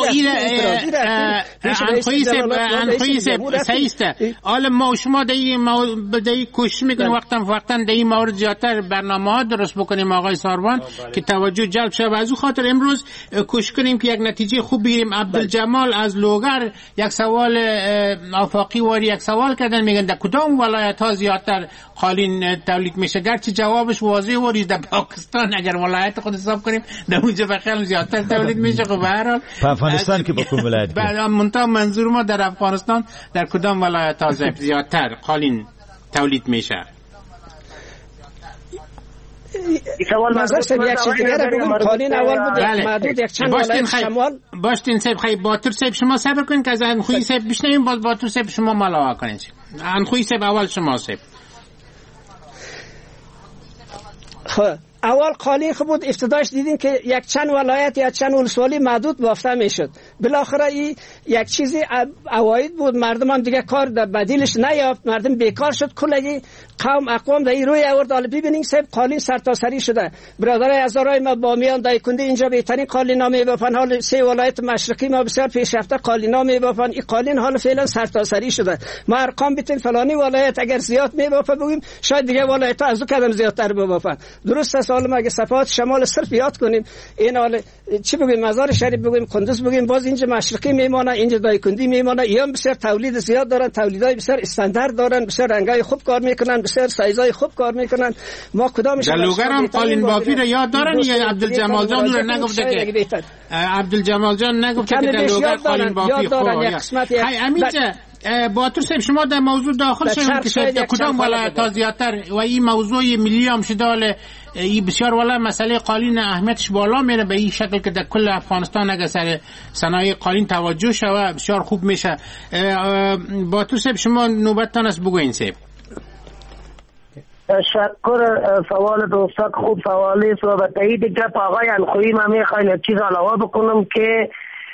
حالا ما شما دایی کوشش میکنیم وقتا دایی مورد زیادتر برنامه ها درست بکنیم آقای ساروان که توجه جلب شد. از او خاطر امروز کوشش کنیم که یک نتیجه خوب بگیریم. عبدالجمال از لوگر یک سوال آفاقی واری یک سوال کردن، میگن در کدام ولایت ها زیادتر قالین تولید میشه؟ گرچه جوابش واضح واری در پاکستان اگر ولایت خود حساب کنیم در اونجا بخیل زیادتر تولید میشه. خب به هر حال افغانستان که با کدام ولایت منتها منظور ما در افغانستان در کدام ولایت ها زیادتر قالین تولید میشه؟ سوال نظر سب یک چیز دیگر بگم. قالین اول بود محدود یک چند ولایت شمال. باشتین صاحب خیلی باتور صاحب شما صبر کنین که از انخوی صاحب بشنویم، باز باتور صاحب شما ملاوا کنین. انخوی صاحب اول شما صاحب. خب اول قالین خوب بود، ابتداش دیدیم که یک چند ولایت یا چند ولسوالی محدود بافته میشد. بالاخره این یک چیزی اواید بود، مردم هم دیگه کار در بدیلش نیافت، مردم بیکار شد. کلگی قوم اقوام در این روی آورد. حالا ببینید صاحب قالین سرتاسری شده. برادرای عزیزای ما بامیان دایکنده اینجا بهترین قالینا میبافن. حال 3 ولایت مشرقی ما بسیار پیشرفته قالینا میبافن. این قالین حالا فعلا سرتاسری شده. ما ارقام بتیم فلانی ولایت اگر زیاد میبافه بگیم شاید دیگه ولایت از اون قدم زیادتر ببافن. درست است. حالا ما اگه صفات شمال صرف یاد کنیم این حال چی بگیم مزار شریف بگیم قندوز بگیم باز اینجا مشرقی میمونه، اینجا دایکندی میمونه. ایام بسیار تولید زیاد دارن، تولیدای بسیار استاندارد دارن، بسیار رنگای خوب کار میکنن، بسیار سایزای خوب کار میکنن. ما کدامش دلوگر هم قالین بافی رو یاد دارن یا عبدالجمال جان رو نگفته که عبدالجمال جان نگفته که دلوگر قالین بافی خوب همینجا باتور صاحب شما در موضوع داخل شدید که شاید کدام ولایت زیادتر و این موضوع ملی هم شده این بسیار والا مسئله قالین اهمیتش بالا میره به این شکل که در کل افغانستان اگر سر صنایع قالین توجه شوه بسیار خوب میشه. باتور صاحب شما نوبتتان است بگوین صاحب. تشکر. سوال دوستان خوب سوالی است و به تایید گپ آقای انخویی من میخوایم یک چیز علاوه بکنم که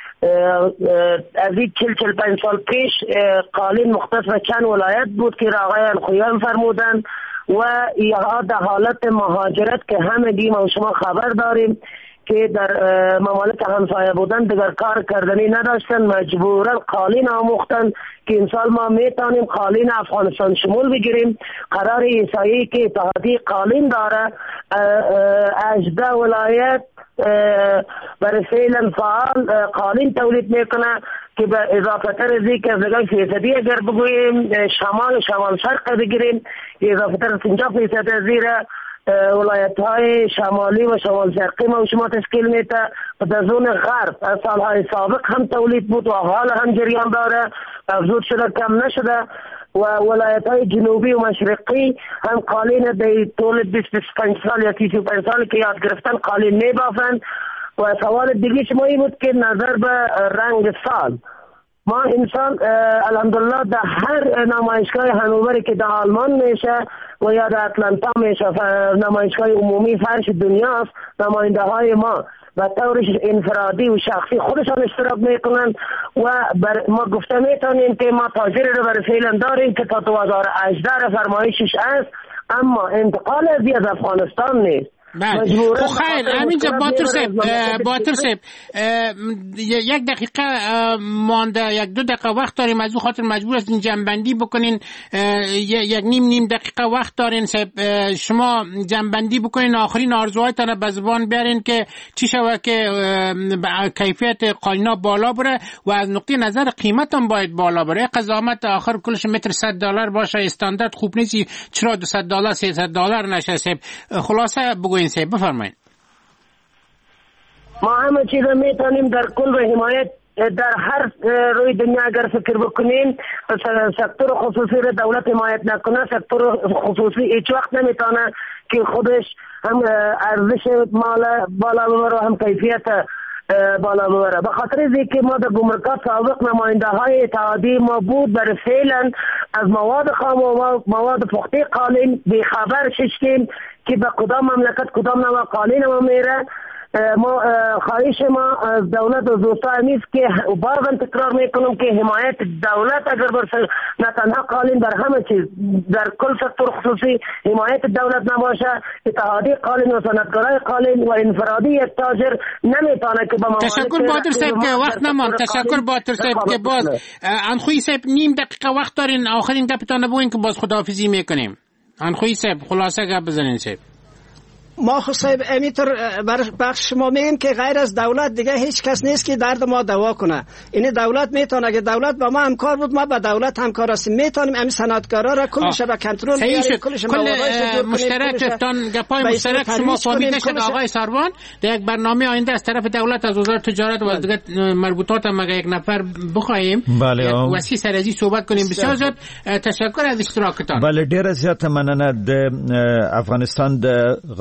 از این 45 سال پیش قالین مختص به چند ولایت بود که آقای انخویی هم فرمودن و اینها در حالت مهاجرت که همه دیم و شما خبر داریم که در ممالک همسایه بودن دیگر کار کردنی نداشتن، مجبورا قالین آموختن که این سال ما میتونیم قالین افغانستان شمول بگیریم. قرار ایسایی که اتحادیه قالین داره 18 ولایت برای فعلا فعال قالین تولید میکنه که به اضافه تر از این که از نگاه فیصدی اگر بگوییم شمال شرق بگیریم اضافه تر 50% از این ولایت های شمالی و شمال شرقی ما شما تشکیل میده و در زون غرب از سالهای سابق هم تولید بود و حال هم جریان داره، افزود شده کم نشده و ولایت های جنوبی و مشرقی هم قالین در طول 25 سال یا 35 سال که یاد گرفتن قالین میبافن. و سوال دیگه شما این بود که نظر به رنگ سال ما انسان الحمدلله در هر نمایشگاه هنوبری که در آلمان میشه و یا در اتلانتا میشه نمایشگاه عمومی فرش دنیاست، نماینده های ما و طور انفرادی و شخصی خودشان اشتراک میکنن و ما گفته میتونیم که ما تاجری رو برای فعلا داریم که تا 2018 فرمایشش است اما انتقال از افغانستان نیست. خب خیر همینجا باتور صاحب یک دقیقه مانده، 1-2 دقیقه وقت داریم، از اون خاطر مجبور هستین جمع‌بندی بکنین. یک نیم دقیقه وقت دارین صاحب، شما جمع‌بندی بکنین، آخرین آرزوهایتان به زبان بیارین که چی شوه که کیفیت قالینا بالا بره و از نقطه نظر قیمت هم باید بالا بره. قضاوت آخر کلش متر $100 باشه استاندارد خوب نیست، چرا $200 $300 نشه صاحب؟ خلاصه بگوین صاحب بفرمایید. ما همه چیز میتونیم در کل و حمایت در هر روی دنیا اگر فکر بکنیم سکتور خصوصی رو دولت حمایت نکنه، سکتور خصوصی هیچ وقت نمیتونه که خودش هم ارزش مال بالا ببره هم کیفیت بالا ببره. به خاطر اینکه ما در گمرکات سابق نماینده های اتحادیه ما بود، برای فعلا از مواد خام و مواد پخته قالین بیخبر شدیم که به کدام مملکت کدام نوع قالین ما میره. ما خواهش ما از دولت و دوستا همیست که بازم تکرار میکنم که حمایت دولت اگر بر نه تنها قالین بر همه چیز در کل سکتور خصوصی حمایت دولت نباشه، اتحادیه قالین و صنعتگرای قالین و انفرادی یک تاجر نمیتونه که با تشکر باتر صاحب که وقت نمان. تشکر باتر صاحب که باز انخوی صاحب نیم دقیقه وقت دارین، آخرین گپتان بگوین که باز خداحافظی میکنیم. انخوی صاحب خلاصه گپ بزنین صاحب. ما خود صاحب امیتر بخش شما میگیم که غیر از دولت دیگه هیچ کس نیست که درد ما دوا کنه. این دولت میتونه، اگه دولت با ما همکار بود ما با دولت همکار هستیم، میتونیم همین صنعتکارا را کلش به کنترل بیاریم، کلش مشترک تان گپای مشترک شما فهمیده شد آقای سروان. در یک برنامه آینده از طرف دولت از وزارت تجارت و از دیگه مربوطات هم یک نفر بخوایم وسیع سرازی صحبت کنیم. بسیار زیاد تشکر از اشتراکتان. بله ډیر زیات مننه. د افغانستان د